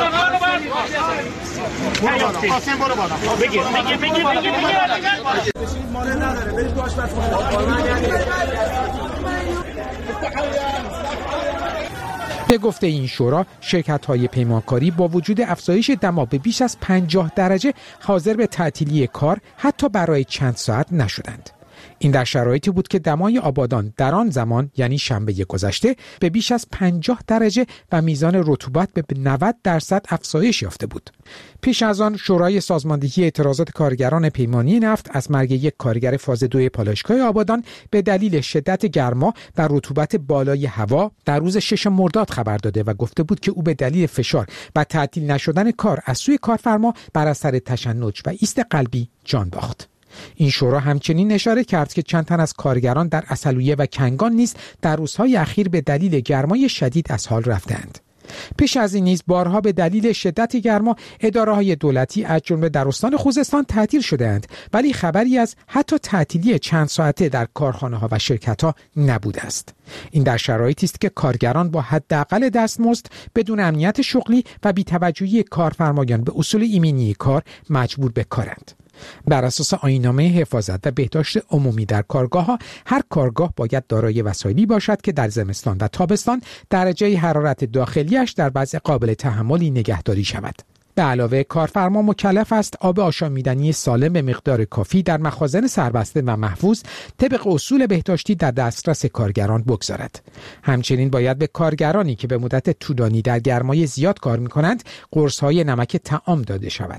به گفته این شورا، شرکت‌های پیمانکاری با وجود افزایش دما به بیش از 50 درجه حاضر به تعطیلی کار حتی برای چند ساعت نشدند. این در شرایطی بود که دمای آبادان در آن زمان، یعنی شنبه گذشته، به بیش از 50 درجه و میزان رطوبت به 90% افزایش یافته بود. پیش از آن شورای سازماندهی اعتراضات کارگران پیمانی نفت از مرگ یک کارگر فاز 2 پالایشگاه آبادان به دلیل شدت گرما و رطوبت بالای هوا در روز 6 مرداد خبر داده و گفته بود که او به دلیل فشار و تعطیل نشدن کار از سوی کارفرما بر اثر تشنج و ایست قلبی جان باخت. این شورا همچنین اشاره کرد که چند تن از کارگران در عسلویه و کنگان نیز در روزهای اخیر به دلیل گرمای شدید از حال رفتند. پیش از این نیز بارها به دلیل شدت گرما اداره‌های دولتی از جمله در استان خوزستان تعطیل شده‌اند، ولی خبری از حتی تعطیلی چند ساعته در کارخانه‌ها و شرکت‌ها نبوده است. این در شرایطی است که کارگران با حداقل دستمزد، بدون امنیت شغلی و بی‌توجهی کارفرمایان به اصول ایمنی کار مجبور به کارند. بر اساس آیین‌نامه حفاظت و بهداشت عمومی در کارگاه‌ها، هر کارگاه باید دارای وسایلی باشد که در زمستان و تابستان درجه حرارت داخلیش در وضع قابل تحملی نگهداری شود. به علاوه کارفرما مکلف است آب آشامیدنی سالم به مقدار کافی در مخازن سربسته و محفوظ طبق اصول بهداشتی در دسترس کارگران بگذارد. همچنین باید به کارگرانی که به مدت طولانی در گرمای زیاد کار می‌کنند قرص‌های نمک طعام داده شود.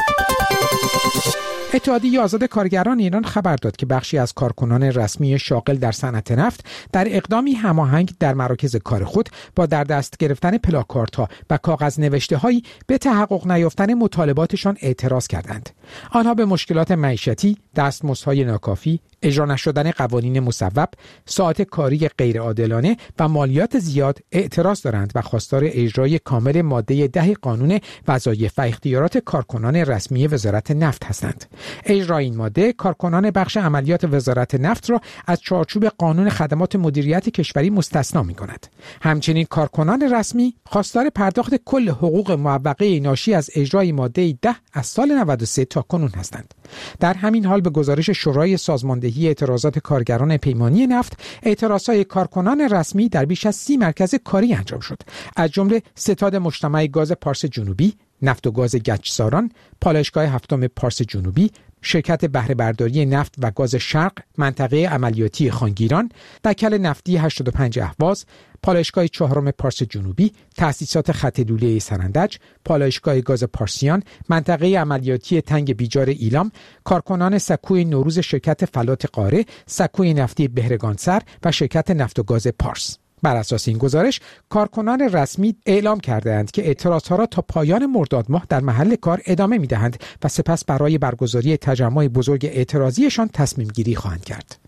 اتحادیه آزاد کارگران ایران خبر داد که بخشی از کارکنان رسمی شاغل در صنعت نفت در اقدامی هماهنگ در مراکز کار خود با در دست گرفتن پلاکاردها و کاغذ نوشته‌هایی به تحقق نیافتن مطالباتشان اعتراض کردند. آنها به مشکلات معیشتی، دستمزدهای ناکافی، اجرا نشدن قوانین مصوب، ساعت کاری غیرعادلانه و مالیات زیاد اعتراض دارند و خواستار اجرای کامل ماده 10 قانون وظایف و اختیارات کارکنان رسمی وزارت نفت هستند. اجرای این ماده کارکنان بخش عملیات وزارت نفت را از چارچوب قانون خدمات مدیریت کشوری مستثنا می‌کند. همچنین کارکنان رسمی خواستار پرداخت کل حقوق معوقه ناشی از اجرای ماده 10 از سال 93 تا کنون هستند. در همین حال به گزارش شورای سازماندهی اعتراضات کارگران پیمانی نفت، اعتراضهای کارکنان رسمی در بیش از 30 مرکز کاری انجام شد، از جمله ستاد مجتمع گاز پارس جنوبی، نفت و گاز گچساران، پالایشگاه هفتم پارس جنوبی، شرکت بهره برداری نفت و گاز شرق، منطقه عملیاتی خانگیران، دکل نفتی 85 اهواز، پالایشگاه چهارم پارس جنوبی، تأسیسات خط لوله سرندج، پالایشگاه گاز پارسیان، منطقه عملیاتی تنگ بیجار ایلام، کارکنان سکوی نوروز شرکت فلات قاره، سکوی نفتی بهرگانسر و شرکت نفت و گاز پارس. بر اساس این گزارش، کارکنان رسمی اعلام کردند که اعتراضها را تا پایان مرداد ماه در محل کار ادامه می‌دهند و سپس برای برگزاری تجمع بزرگ اعتراضیشان تصمیم گیری خواهند کرد.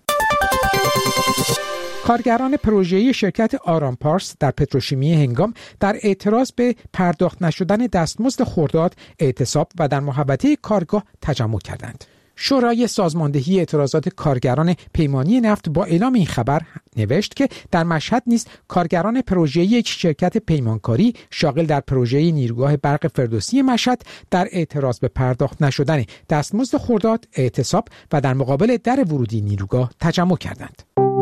کارگران پروژه‌ای شرکت آرام پارس در پتروشیمی هنگام در اعتراض به پرداخت نشدن دستمزد خرداد، اعتصاب و در محوطه کارگاه تجمع کردند. شورای سازماندهی اعتراضات کارگران پیمانی نفت با اعلام این خبر نوشت که در مشهد نیز کارگران پروژه یک شرکت پیمانکاری شاغل در پروژه نیروگاه برق فردوسی مشهد در اعتراض به پرداخت نشدن دستمزد خرداد، اعتصاب و در مقابل در ورودی نیروگاه تجمع کردند.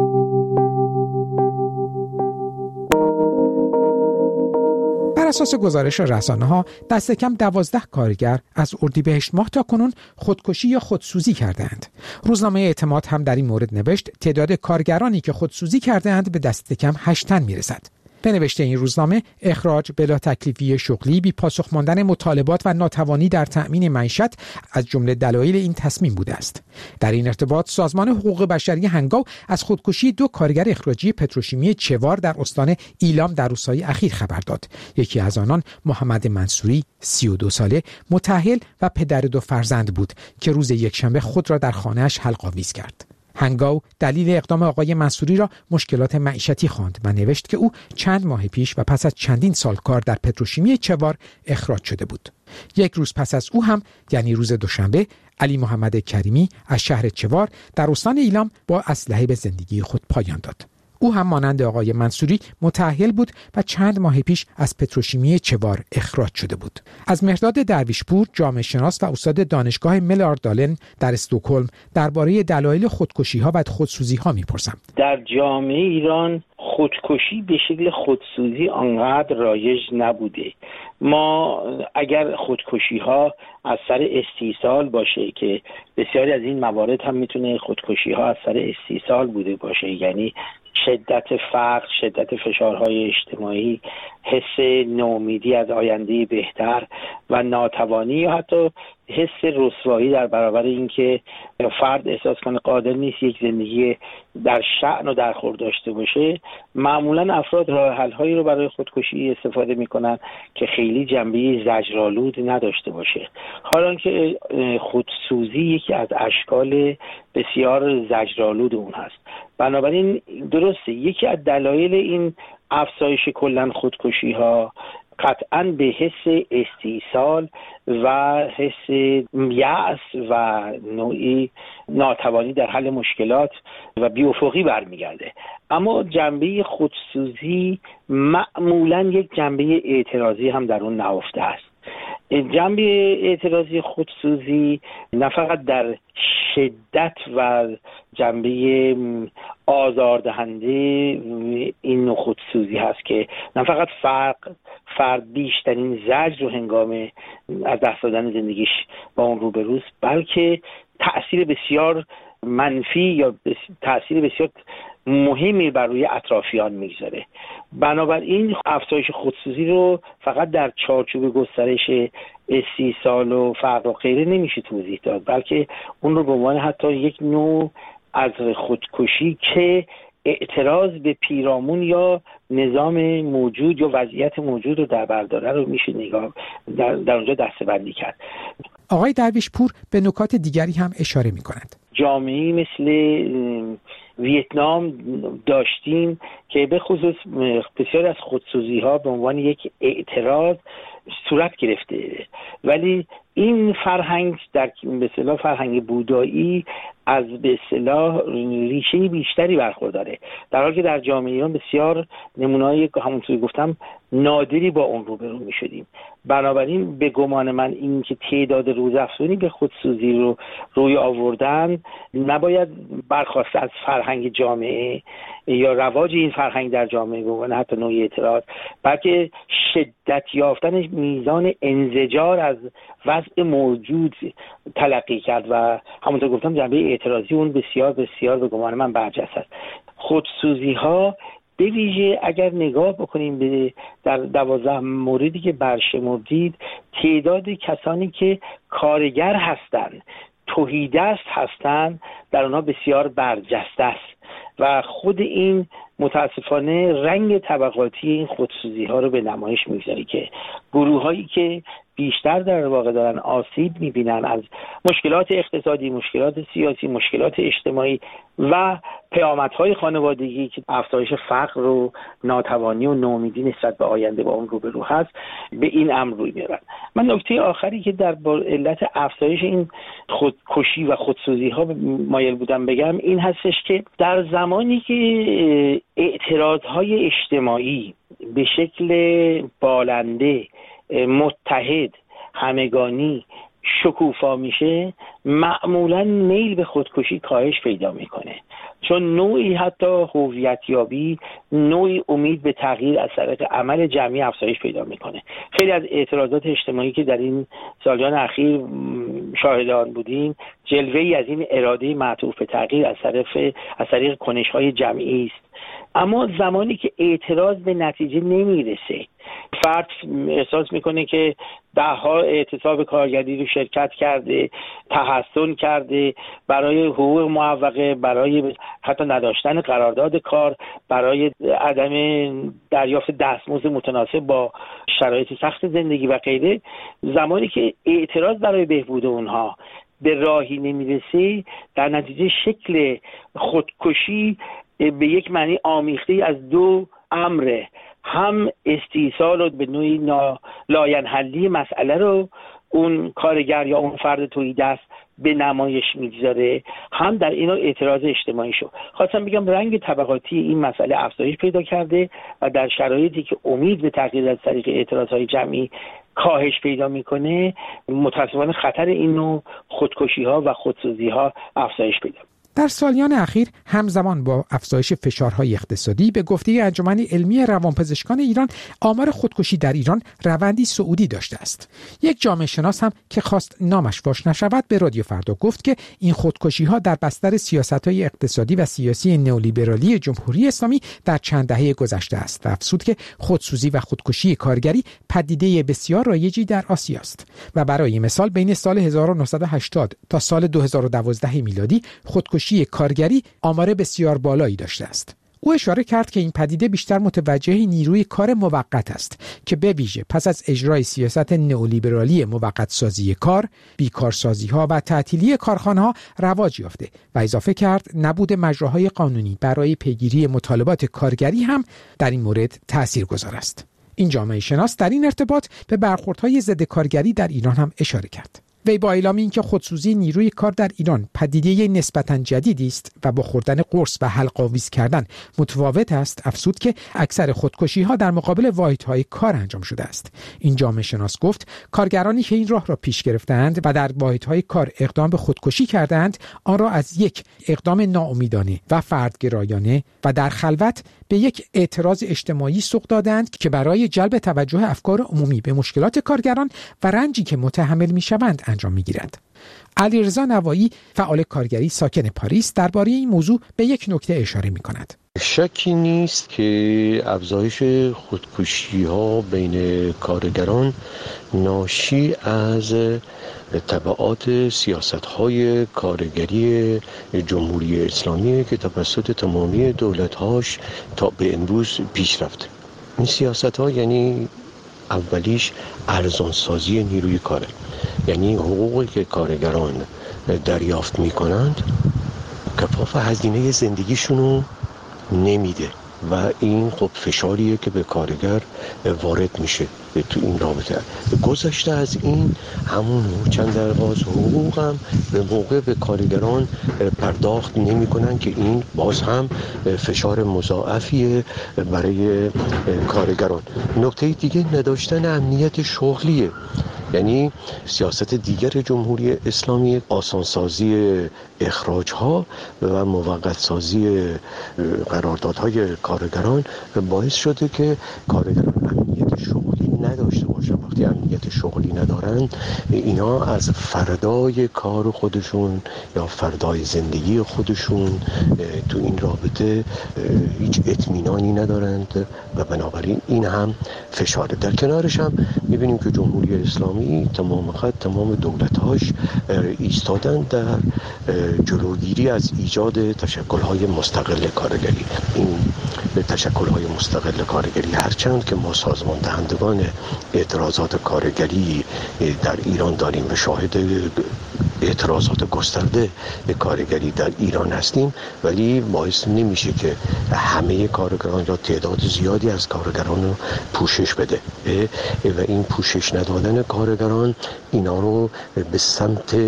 بر اساس گزارش رسانه‌ها دست کم 12 کارگر از اردیبهشت ماه تا کنون خودکشی یا خودسوزی کردند. روزنامه اعتماد هم در این مورد نوشت تعداد کارگرانی که خودسوزی کردند به دست کم 8 تن میرسد. به نوشته این روزنامه، اخراج بلا تکلیفی شغلی، بی پاسخ ماندن مطالبات و ناتوانی در تأمین معیشت از جمله دلایل این تصمیم بوده است. در این ارتباط سازمان حقوق بشری هنگاو از خودکشی 2 کارگر اخراجی پتروشیمی چوار در استان ایلام در روزهای اخیر خبر داد. یکی از آنان محمد منصوری 32 ساله متأهل و پدر 2 فرزند بود که روز یکشنبه خود را در خانه‌اش حلق‌آویز کرد. هنگاو دلیل اقدام آقای منصوری را مشکلات معیشتی خواند و نوشت که او چند ماه پیش و پس از چندین سال کار در پتروشیمی چوار اخراج شده بود. 1 روز پس از او هم، یعنی روز دوشنبه، علی محمد کریمی از شهر چوار در استان ایلام با اسلحه به زندگی خود پایان داد. او هم مانند آقای منصوری متأهل بود و چند ماه پیش از پتروشیمی چوار اخراج شده بود. از مهرداد درویشپور، جامعه شناس و استاد دانشگاه ملاردالن در استکهلم، درباره دلایل خودکشی‌ها و خودسوزی‌ها می‌پرسم. در جامعه ایران خودکشی به شکل خودسوزی آنقدر رایج نبوده. ما اگر خودکشی‌ها از سر استیصال باشه که بسیاری از این موارد هم میتونه خودکشی‌ها از سر استیصال بوده باشه، یعنی شدت فقر، شدت فشارهای اجتماعی، حس نومیدی از آینده بهتر و ناتوانی یا حتی حس رسوایی در برابر اینکه فرد احساس کنه قادر نیست یک زندگی در شأن و در خور داشته باشه، معمولا افراد راه حل‌هایی رو برای خودکشی استفاده میکنن که خیلی جنبه زجرآلود نداشته باشه، حالان که خودسوزی یکی از اشکال بسیار زجرآلود اون هست. بنابراین درسته یکی از دلایل این افزایش کلا خودکشی ها قطعاً به حس استیصال و حس یأس و نوعی ناتوانی در حل مشکلات و بی‌افقی برمیگرده. اما جنبه خودسوزی معمولاً یک جنبه اعتراضی هم در اون نهفته است. جنبه اعتراضی خودسوزی نه فقط در شدت و جنبه آزاردهنده این نوع خودسوزی هست که نه فقط فرد بیشترین زجر رو هنگام از دست دادن زندگیش با اون روبروست، بلکه تأثیر بسیار منفی یا تأثیر بسیار مهمی بر روی اطرافیان میگذاره. بنابراین افزایش خودسوزی رو فقط در چارچوب گسترش استیصال و فقر و غیره نمیشه توضیح داد، بلکه اون رو به عنوان حتی یک نوع از خودکشی که اعتراض به پیرامون یا نظام موجود یا وضعیت موجود رو در بر داره رو میشه نگاه در اونجا دسته‌بندی کرد. آقای درویشپور به نکات دیگری هم اشاره می‌کنند. جامعه‌ای مثل ویتنام داشتیم که به خصوص بسیاری از خودسوزی‌ها به عنوان یک اعتراض صورت گرفته، ولی این فرهنگ در به اصطلاح فرهنگ بودایی از به اصطلاح ریشه بیشتری برخورداره، در حالی که در جامعه ایران بسیار نمونه‌های همونطور گفتم نادری با اون روبرو می‌شدیم. بنابراین به گمان من این که تعداد روزافزونی به خودسوزی رو روی آوردن نباید برخواسته از فرهنگ جامعه یا رواج این فرهنگ در جامعه به عنوان حتی نوعی اعتراض، بلکه شدت یافتن میزان انزجار از وضع موجود تلقی کرد و همونطور گفتم جنبه اعتراضی اون بسیار بسیار به گمان من برجسته است. خودسوزی ها به ویژه اگر نگاه بکنیم به در 12 موردی که برشمردید، تعداد کسانی که کارگر هستند، تهیدست هستند، در اونها بسیار برجسته است و خود این متاسفانه رنگ طبقاتی این خودسوزی ها رو به نمایش میگذاره که گروه هایی که بیشتر در واقع دارن آسیب میبینن از مشکلات اقتصادی، مشکلات سیاسی، مشکلات اجتماعی و پیامدهای خانوادگی که افزایش فقر و ناتوانی و نومیدی نسبت به آینده با اون روبرو هست، به این امر روی میارن. من نکته آخری که در علت افزایش این خودکشی و خودسوزی ها مایل بودم بگم این هستش که در زمانی که اعتراض های اجتماعی به شکل بالنده، متحد، همگانی شکوفا میشه معمولا میل به خودکشی کاهش پیدا میکنه، چون نوعی حتی هویتیابی، نوعی امید به تغییر از طریق عمل جمعی افزایش پیدا میکنه. خیلی از اعتراضات اجتماعی که در این سالیان اخیر شاهد آن بودیم جلوه‌ای از این اراده معطوف به تغییر از طریق کنش‌های جمعی است. اما زمانی که اعتراض به نتیجه نمیرسه، فرد احساس میکنه که ده‌ها اعتصاب کارگری رو شرکت کرده، تحصن کرده برای حقوق معوقه، برای حتی نداشتن قرارداد کار، برای عدم دریافت دستمزد متناسب با شرایط سخت زندگی و غیره. زمانی که اعتراض برای بهبود اونها به راهی نمیرسه، در نتیجه شکل خودکشی به یک معنی آمیخته از دو امره، هم استیصال و به نوعی لاینحلی مسئله رو اون کارگر یا اون فرد توحیدست به نمایش میگذاره، هم در اینا اعتراض اجتماعی شو. خواستم بگم رنگ طبقاتی این مسئله افزایش پیدا کرده و در شرایطی که امید به تغییر از طریق اعتراضهای جمعی کاهش پیدا میکنه، متاسفانه خطر این نوع خودکشی ها و خودسوزی ها افزایش پیدا. در سالیان اخیر همزمان با افزایش فشارهای اقتصادی به گفته انجمن علمی روانپزشکان ایران، آمار خودکشی در ایران روندی صعودی داشته است. یک جامعه شناس هم که خواست نامش فاش نشود به رادیو فردا گفت که این خودکشی‌ها در بستر سیاست‌های اقتصادی و سیاسی نئولیبرالی جمهوری اسلامی در چند دهه گذشته است و افزود که خودسوزی و خودکشی کارگری پدیده بسیار رایجی در آسیا است و برای مثال بین سال 1980 تا سال 2012 میلادی خودکشی کارگری آمار بسیار بالایی داشته است. او اشاره کرد که این پدیده بیشتر متوجه نیروی کار موقت است که به ویژه پس از اجرای سیاست نئولیبرالی موقت سازی کار، بیکارسازی ها و تعطیلی کارخانه ها رواج یافته و اضافه کرد نبود مجراهای قانونی برای پیگیری مطالبات کارگری هم در این مورد تاثیرگذار است. این جامعه شناس در این ارتباط به برخوردهای ضد کارگری در ایران هم اشاره کرد. وی با اعلام اینکه خودسوزی نیروی کار در ایران پدیده نسبتاً جدیدی است و با خوردن قرص و حلق آویز کردن متفاوت است، افزود که اکثر خودکشی‌ها در مقابل واحدهای کار انجام شده است. این جامعه شناس گفت کارگرانی که این راه را پیش گرفتند و در واحدهای کار اقدام به خودکشی کردند، آن را از یک اقدام ناامیدانه و فردگرایانه و در خلوت به یک اعتراض اجتماعی سوق دادند که برای جلب توجه افکار عمومی به مشکلات کارگران و رنجی که متحمل می‌شوند انجام می‌گیرد. علیرضا نوایی، فعال کارگری ساکن پاریس، درباره این موضوع به یک نکته اشاره می‌کند. شکی نیست که افزایش خودکشی‌ها بین کارگران ناشی از تبعات سیاست‌های کارگری جمهوری اسلامی که توسط تمامی دولت‌هاش تا به امروز پیش رفته. این سیاست‌ها یعنی اولیش ارزانسازی نیروی کاره، یعنی حقوقی که کارگران دریافت می‌کنند کفاف هزینه زندگیشونو نمیده و این خب فشاریه که به کارگر وارد میشه تو این رابطه. گذشته از این همون چند درواز حقوق هم به موقع به کارگران پرداخت نمی کنن که این باز هم فشار مضاعفیه برای کارگران. نکته دیگه نداشتن امنیت شغلیه، یعنی سیاست دیگر جمهوری اسلامی آسانسازی اخراج‌ها و موقت سازی قراردادهای کارگران باعث شده که کارگران امنیت شغلی نداشته باشن. وقتی امنیت شغلی ندارن، اینا از فردای کار خودشون یا فردای زندگی خودشون تو این رابطه هیچ اطمینانی ندارند و بنابراین این هم فشاره. در کنارش هم می‌بینیم که جمهوری اسلامی تمام دولت‌هاش ایستادن در جلوگیری از ایجاد تشکل‌های مستقل کارگری. این تشکل‌های مستقل کارگری هرچند که ما سازمان دهندگان اعتراضات کارگری در ایران داریم و شاهد اعتراضات گسترده کارگری در ایران هستیم، ولی باعث نمیشه که همه کارگران یا تعداد زیادی از کارگران رو پوشش بده و این پوشش ندادن کارگران اینا رو به سمت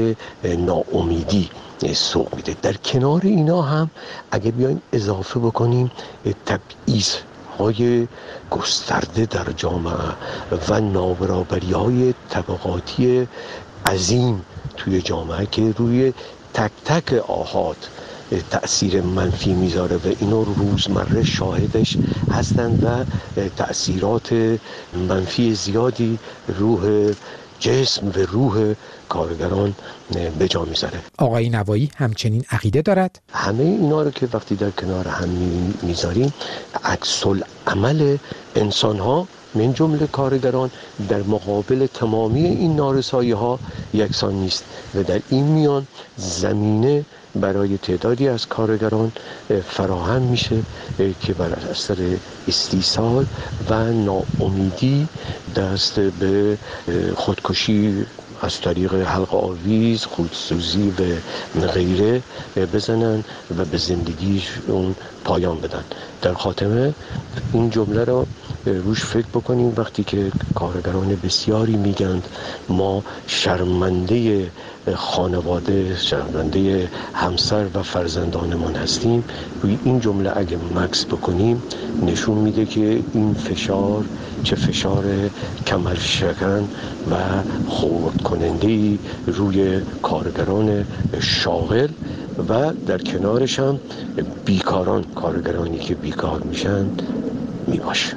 ناامیدی سوق میده. در کنار اینا هم اگه بیایم اضافه بکنیم تبعیض های گسترده در جامعه و نابرابری های طبقاتی عظیم توی جامعه که روی تک تک آحاد تأثیر منفی میذاره و اینو روزمره شاهدش هستند و تأثیرات منفی زیادی روح جسم و روح کارگران به جا میذاره. آقای نوایی همچنین عقیده دارد همه اینا رو که وقتی در کنار هم میذاریم عکس العمل انسان ها من جمله کارگران در مقابل تمامی این نارسایی ها یکسان نیست و در این میان زمینه برای تعدادی از کارگران فراهم میشه که بر اثر استیصال و ناامیدی دست به خودکشی از طریق حلق آویز، خودسوزی و غیره بزنن و به زندگیشون پایان بدن. در خاتمه این جمله را روش فکر بکنیم وقتی که کارگران بسیاری میگند ما شرمنده خانواده، شرمنده همسر و فرزندانمان هستیم، روی این جمله اگه مکث بکنیم نشون میده که این فشار چه فشار کمر شکن و خرد کننده‌ای روی کارگران شاغل و در کنارش هم بیکاران، کارگرانی که بیکار میشن میباشه.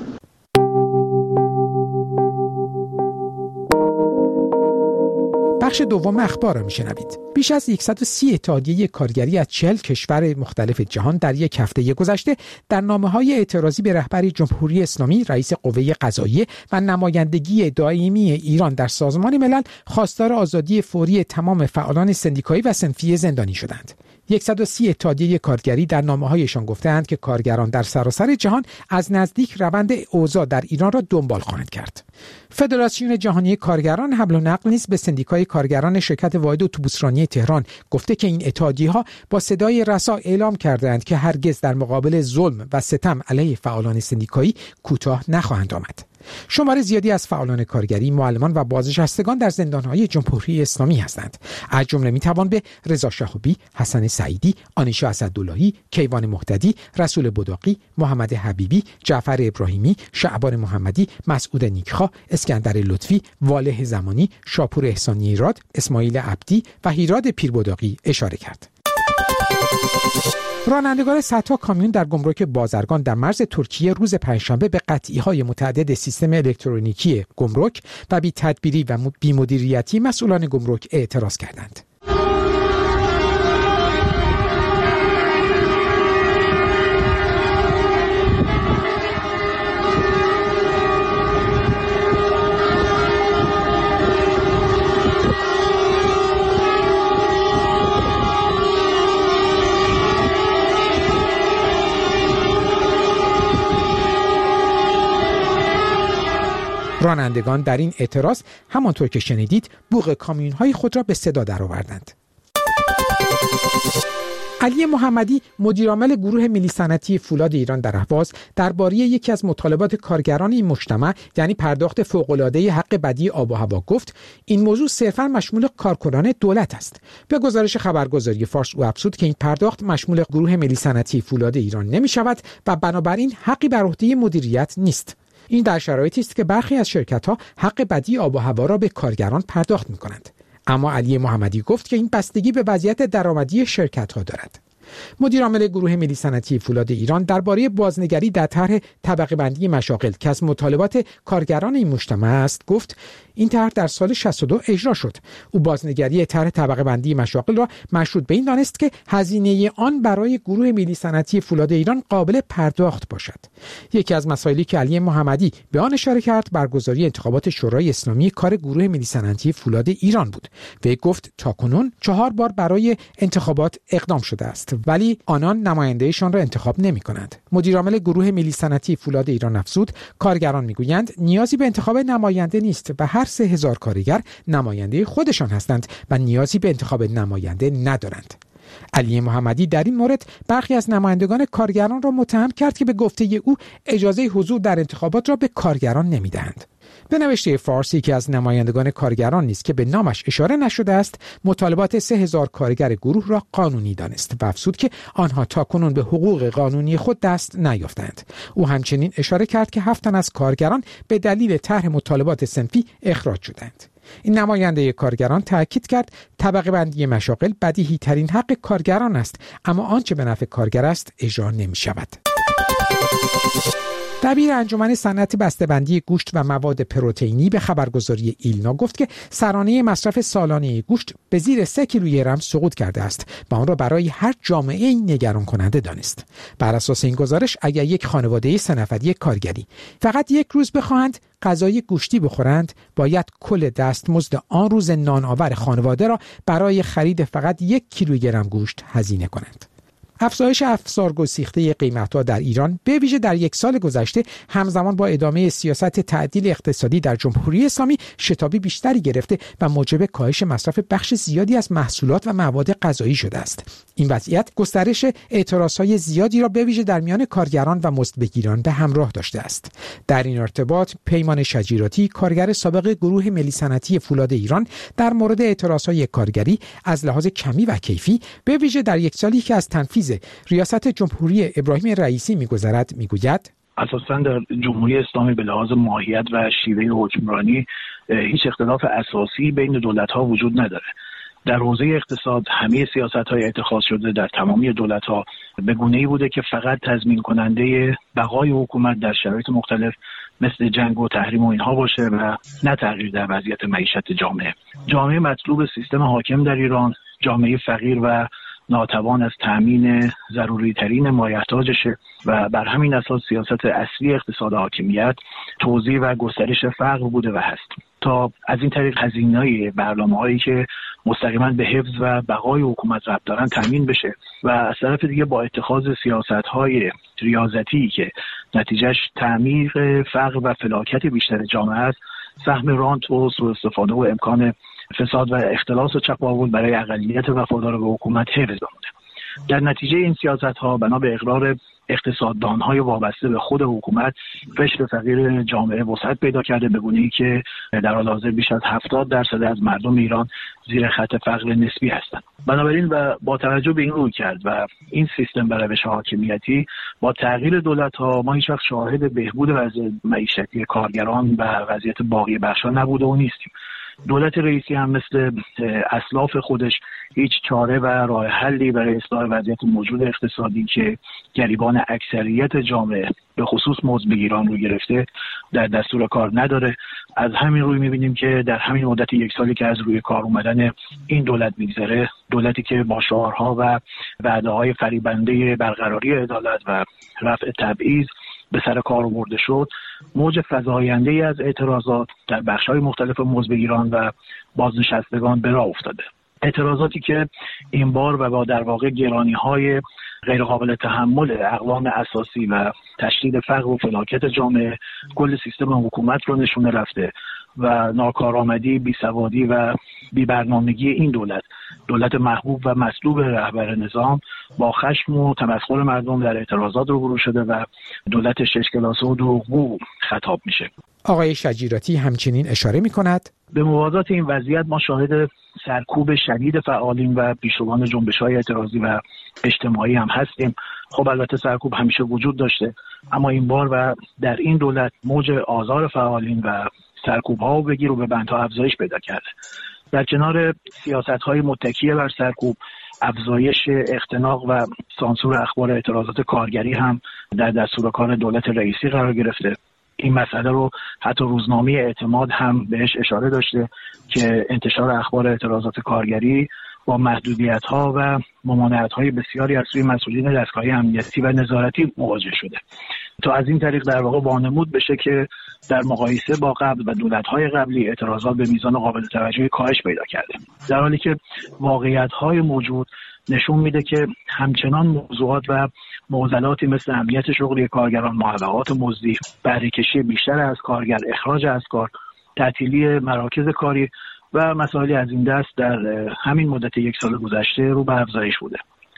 بخش دوم اخبار را میشنوید. بیش از 130 اتحادیه کارگری از 40 کشور مختلف جهان در یک هفته گذشته در نامه‌های اعتراضی به رهبری جمهوری اسلامی، رئیس قوه قضاییه و نمایندگی دائمی ایران در سازمان ملل خواستار آزادی فوری تمام فعالان سندیکایی و صنفی زندانی شدند. 130 اتحادیه کارگری در نامه‌هایشان گفته‌اند که کارگران در سراسر جهان از نزدیک روند اوضاع در ایران را دنبال خواهند کرد. فدراسیون جهانی کارگران حمل و نقل نیز به سندیکای کارگران شرکت واحد اتوبوسرانی تهران گفته که این اتحادیه‌ها با صدای رسا اعلام کردند که هرگز در مقابل ظلم و ستم علیه فعالان سندیکایی کوتاه نخواهند آمد. شمار زیادی از فعالان کارگری، معلمان و بازنشستگان در زندان‌های جمهوری اسلامی هستند. از جمله میتوان به رضا شهابی، حسن سعیدی، آنیشا اسداللهی، کیوان مهتدی، رسول بداقی، محمد حبیبی، جعفر ابراهیمی، شعبان محمدی، مسعود نیکخواه، اسکندر لطفی، والح زمانی، شاپور احسانی ایراد، اسماعیل عبدی و هیراد پیربداقی اشاره کرد. رانندگان صدها کامیون در گمرک بازرگان در مرز ترکیه روز پنجشنبه به قطعی‌های متعدد سیستم الکترونیکی گمرک و بی‌تدبیری و بی‌مدیریتی مسئولان گمرک اعتراض کردند. رانندگان در این اعتراض همانطور که شنیدید بوق کامیون‌های خود را به صدا درآوردند. علی محمدی مدیرعامل گروه ملی صنعتی فولاد ایران در اهواز درباره یکی از مطالبات کارگران این مجتمع یعنی پرداخت فوق‌العاده حق بدیع آب و هوا گفت این موضوع صرفاً مشمول کارکنان دولت است. به گزارش خبرگزاری فارس او افزود که این پرداخت مشمول گروه ملی صنعتی فولاد ایران نمی‌شود و بنابراین حقی بر عهده مدیریت نیست. این در شرایطی است که برخی از شرکت‌ها حق بدیع آب و هوا را به کارگران پرداخت می‌کنند. اما علی محمدی گفت که این بستگی به وضعیت درآمدی شرکت‌ها دارد. مدیرعامل گروه ملی صنعتی فولاد ایران درباره بازنگری در طرح طبقه بندی مشاغل که از مطالبات کارگران این مجتمع است گفت این طرح در سال 62 اجرا شد. او بازنگری طرح طبقه بندی مشاغل را مشروط به این دانست که هزینه آن برای گروه ملی صنعتی فولاد ایران قابل پرداخت باشد. یکی از مسائلی که علی محمدی به آن اشاره کرد برگزاری انتخابات شورای اسلامی کار گروه ملی صنعتی فولاد ایران بود. وی گفت تاکنون 4 بار برای انتخابات اقدام شده است ولی آنان نمایندهشان را انتخاب نمی‌کنند. مدیرعامل گروه ملی صنعتی فولاد ایران افزود کارگران می‌گویند نیازی به انتخاب نماینده نیست و هر 3000 کارگر نماینده خودشان هستند و نیازی به انتخاب نماینده ندارند. علی محمدی در این مورد برخی از نمایندگان کارگران را متهم کرد که به گفته او اجازه حضور در انتخابات را به کارگران نمی‌دهند. به نوشته فارسی که از نمایندگان کارگران نیست که به نامش اشاره نشده است مطالبات 3000 کارگر گروه را قانونی دانست و افزود که آنها تاکنون به حقوق قانونی خود دست نیافتند. او همچنین اشاره کرد که 7 تن از کارگران به دلیل طرح مطالبات صنفی اخراج شدند. این نماینده کارگران تاکید کرد طبقه بندی مشاغل بدیهی ترین حق کارگران است، اما آنچه به نفع کارگر است اجرا نمی شود. دبیر انجمن صنعت بسته‌بندی گوشت و مواد پروتئینی به خبرگزاری ایلنا گفت که سرانه مصرف سالانه گوشت به زیر 3 کیلوگرم سقوط کرده است و آن را برای هر جامعه نگران کننده دانست. بر اساس این گزارش اگر یک خانواده 3 نفری کارگری فقط یک روز بخواهند غذای گوشتی بخورند، باید کل دستمزد آن روز نانآور خانواده را برای خرید فقط 1 کیلوگرم گوشت هزینه کنند. افزایش افزارگسیخته قیمت‌ها در ایران به ویژه در 1 سال گذشته همزمان با ادامه سیاست تعدیل اقتصادی در جمهوری اسلامی شتابی بیشتری گرفته و موجب کاهش مصرف بخش زیادی از محصولات و مواد غذایی شده است. این وضعیت گسترش اعتراضهای زیادی را به ویژه در میان کارگران و مزدبگیران به همراه داشته است. در این ارتباط پیمان شجیراتی، کارگر سابق گروه ملی صنعتی فولاد ایران، در مورد اعتراضهای کارگری از لحاظ کمی و کیفی به ویژه در 1 سالی که از تنفیذ ریاست جمهوری ابراهیم رئیسی می‌گذرد میگوید: اساساً در جمهوری اسلامی به لحاظ ماهیت و شیوه حکمرانی هیچ اختلاف اساسی بین دولت‌ها وجود نداره. در حوزه اقتصاد همه سیاست‌های اتخاذ شده در تمامی دولت‌ها به گونه‌ای بوده که فقط تضمین کننده بقای حکومت در شرایط مختلف مثل جنگ و تحریم و اینها باشه و نه تغییر در وضعیت معیشت جامعه. جامعه مطلوب سیستم حاکم در ایران جامعه فقیر و ناتوان از تأمین ضروری ترین مایحتاجشه و بر همین اساس سیاست اصلی اقتصاد حاکمیت توزیع و گسترش فقر بوده و هست تا از این طریق هزینه‌های برنامه‌هایی که مستقیما به حفظ و بقای حکومت ربط دارن تامین بشه و از طرف دیگه با اتخاذ سیاست‌های ریاضتی که نتیجهش تعمیق فقر و فلاکت بیشتر جامعه است، سهم رانت و سوء استفاده و امکان فساد و اختلاس و چپاول برای اقلیت وفادار به حکومت حفظ بمونه. در نتیجه این سیاست‌ها بنا به اقرار اقتصاددان‌های وابسته به خود حکومت قشر فقیر جامعه وسعت پیدا کرده به گونه‌ای که در حال حاضر بیش از 70% از مردم ایران زیر خط فقر نسبی هستند. بنابراین و با توجه به این رویکرد و این سیستم و روش حاکمیتی با تغییر دولت‌ها ما هیچ وقت شاهد بهبود وضع معیشتی کارگران و وضعیت باقی بخش‌ها نبوده و نیستیم. دولت رئیسی هم مثل اسلاف خودش هیچ چاره و راه حلی برای اصلاح وضعیت موجود اقتصادی که گریبان اکثریت جامعه به خصوص مزدبگیران رو گرفته در دستور کار نداره. از همین روی می‌بینیم که در همین مدت 1 سالی که از روی کار اومدن این دولت می‌گذره، دولتی که با شعارها و وعده‌های فریبنده برقراری عدالت و رفع تبعیض به سر کار آورده شد، موج فزاینده‌ای از اعتراضات در بخش‌های مختلف مزدبگیران و بازنشستگان به راه افتاده. اعتراضاتی که این بار و با در واقع گرانی‌های غیرقابل تحمل اقوام اساسی و تشدید فقر و فلاکت جامعه کل سیستم حکومت رو نشونه رفته و ناکارآمدی، بیسوادی و بی‌برنامگی این دولت محبوب و مطلوب رهبر نظام با خشم و تمسخر مردم در اعتراضات روبرو شده و دولت 6 کلاسه و دروغگو خطاب میشه. آقای شجیراتی همچنین اشاره می‌کند به موازات این وضعیت ما شاهد سرکوب شدید فعالین و پیشروان جنبش‌های اعتراضی و اجتماعی هم هستیم. خب البته سرکوب همیشه وجود داشته، اما این بار و در این دولت موج آزار فعالین و سرکوب‌ها و بگیر و به بندها افزایش پیدا کرده. در کنار سیاست‌های متکیه بر سرکوب، افزایش اختناق و سانسور اخبار اعتراضات کارگری هم در دستور کار دولت رئیسی قرار گرفته. این مسئله رو حتی روزنامه اعتماد هم بهش اشاره داشته که انتشار اخبار اعتراضات کارگری با محدودیت‌ها و ممانعت‌های بسیاری از سوی مسئولین دستگاه امنیتی و نظارتی مواجه شده تا از این طریق در واقع وانمود بشه که در مقایسه با قبل و دولت‌های قبلی اعتراضات به میزان قابل توجهی کاهش پیدا کرده، در حالی که واقعیت‌های موجود نشون میده که همچنان موضوعات و معضلاتی مثل امنیت شغلی کارگران، معوقات مزدی، بهره‌کشی بیشتر از کارگر، اخراج از کار، تعطیلی مراکز کاری و مسائلی از این دست در همین مدت 1 سال گذشته رو به افزایش بوده.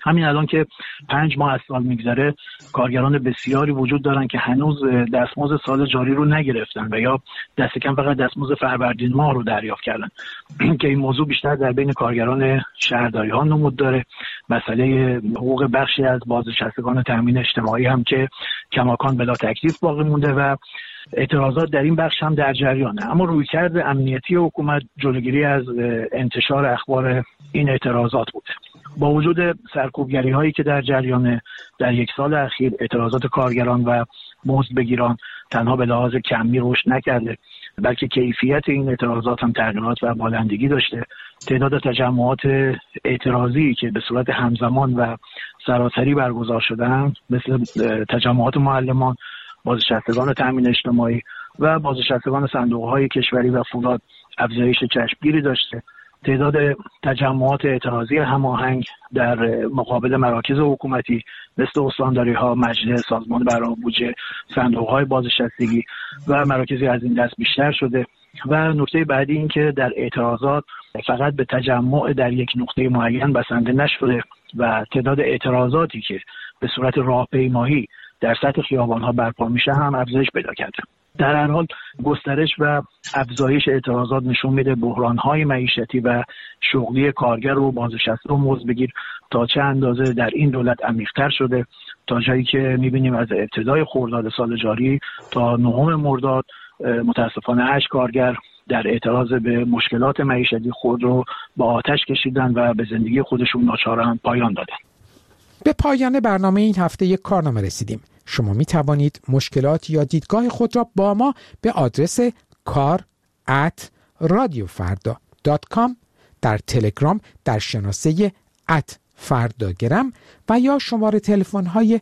همین الان که 5 ماه از سال میگذره کارگران بسیاری وجود دارن که هنوز دستمزد سال جاری رو نگرفتن و یا دست کم فقط دستمزد فروردین ماه رو دریافت کردن که این موضوع بیشتر در بین کارگران شهرداری ها نمود داره. مسئله حقوق بخشی از بازنشستگان تامین اجتماعی هم که کماکان بلا تکلیف باقی مونده و اعتراضات در این بخش هم در جریانه. اما رویکرد امنیتی حکومت جلوگیری از انتشار اخبار این اعتراضات بود. با وجود سرکوبگری هایی که در جریان در 1 سال اخیر اعتراضات کارگران و مزدبگیران تنها به لحاظ کمی رشد نکرده بلکه کیفیت این اعتراضات هم تغییرات و بالندگی داشته. تعداد تجمعات اعتراضی که به صورت همزمان و سراسری برگزار شدن مثل تجمعات معلمان، بازنشستگان تامین اجتماعی و بازنشستگان صندوق‌های کشوری و فولاد افزایش چشمگیری داشته. تعداد تجمعات اعتراضی هماهنگ در مقابل مراکز حکومتی مثل استانداری‌ها، مجلس، سازمان برنامه بودجه، صندوق‌های بازنشستگی و مراکزی از این دست بیشتر شده. و نکته بعدی این که در اعتراضات فقط به تجمع در یک نقطه معین بسنده نشده و تعداد اعتراضاتی که به صورت راهپیمایی در سطح خیابان‌ها برپا میشه هم افزایش پیدا کرده. در هر حال گسترش و افزایش اعتراضات نشون میده بحران‌های معیشتی و شغلی کارگر و بازنشسته و مزدبگیر تا چه اندازه در این دولت عمیق‌تر شده، تا جایی که می‌بینیم از ابتدای خرداد سال جاری تا 9 مرداد متاسفانه 8 کارگر در اعتراض به مشکلات معیشتی خود رو با آتش کشیدن و به زندگی خودشون ناچارن پایان دادن. به پایان برنامه این هفته یک کارنامه رسیدیم. شما می توانید مشکلات یا دیدگاه خود را با ما به آدرس kar@radiofarda.com در تلگرام در شناسه @فرداگرم و یا شماره تلفن های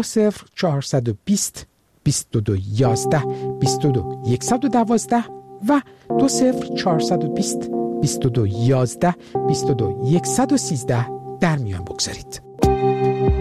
20420 2211 22 112 و 20420 2211 22 113 در میان بگذارید.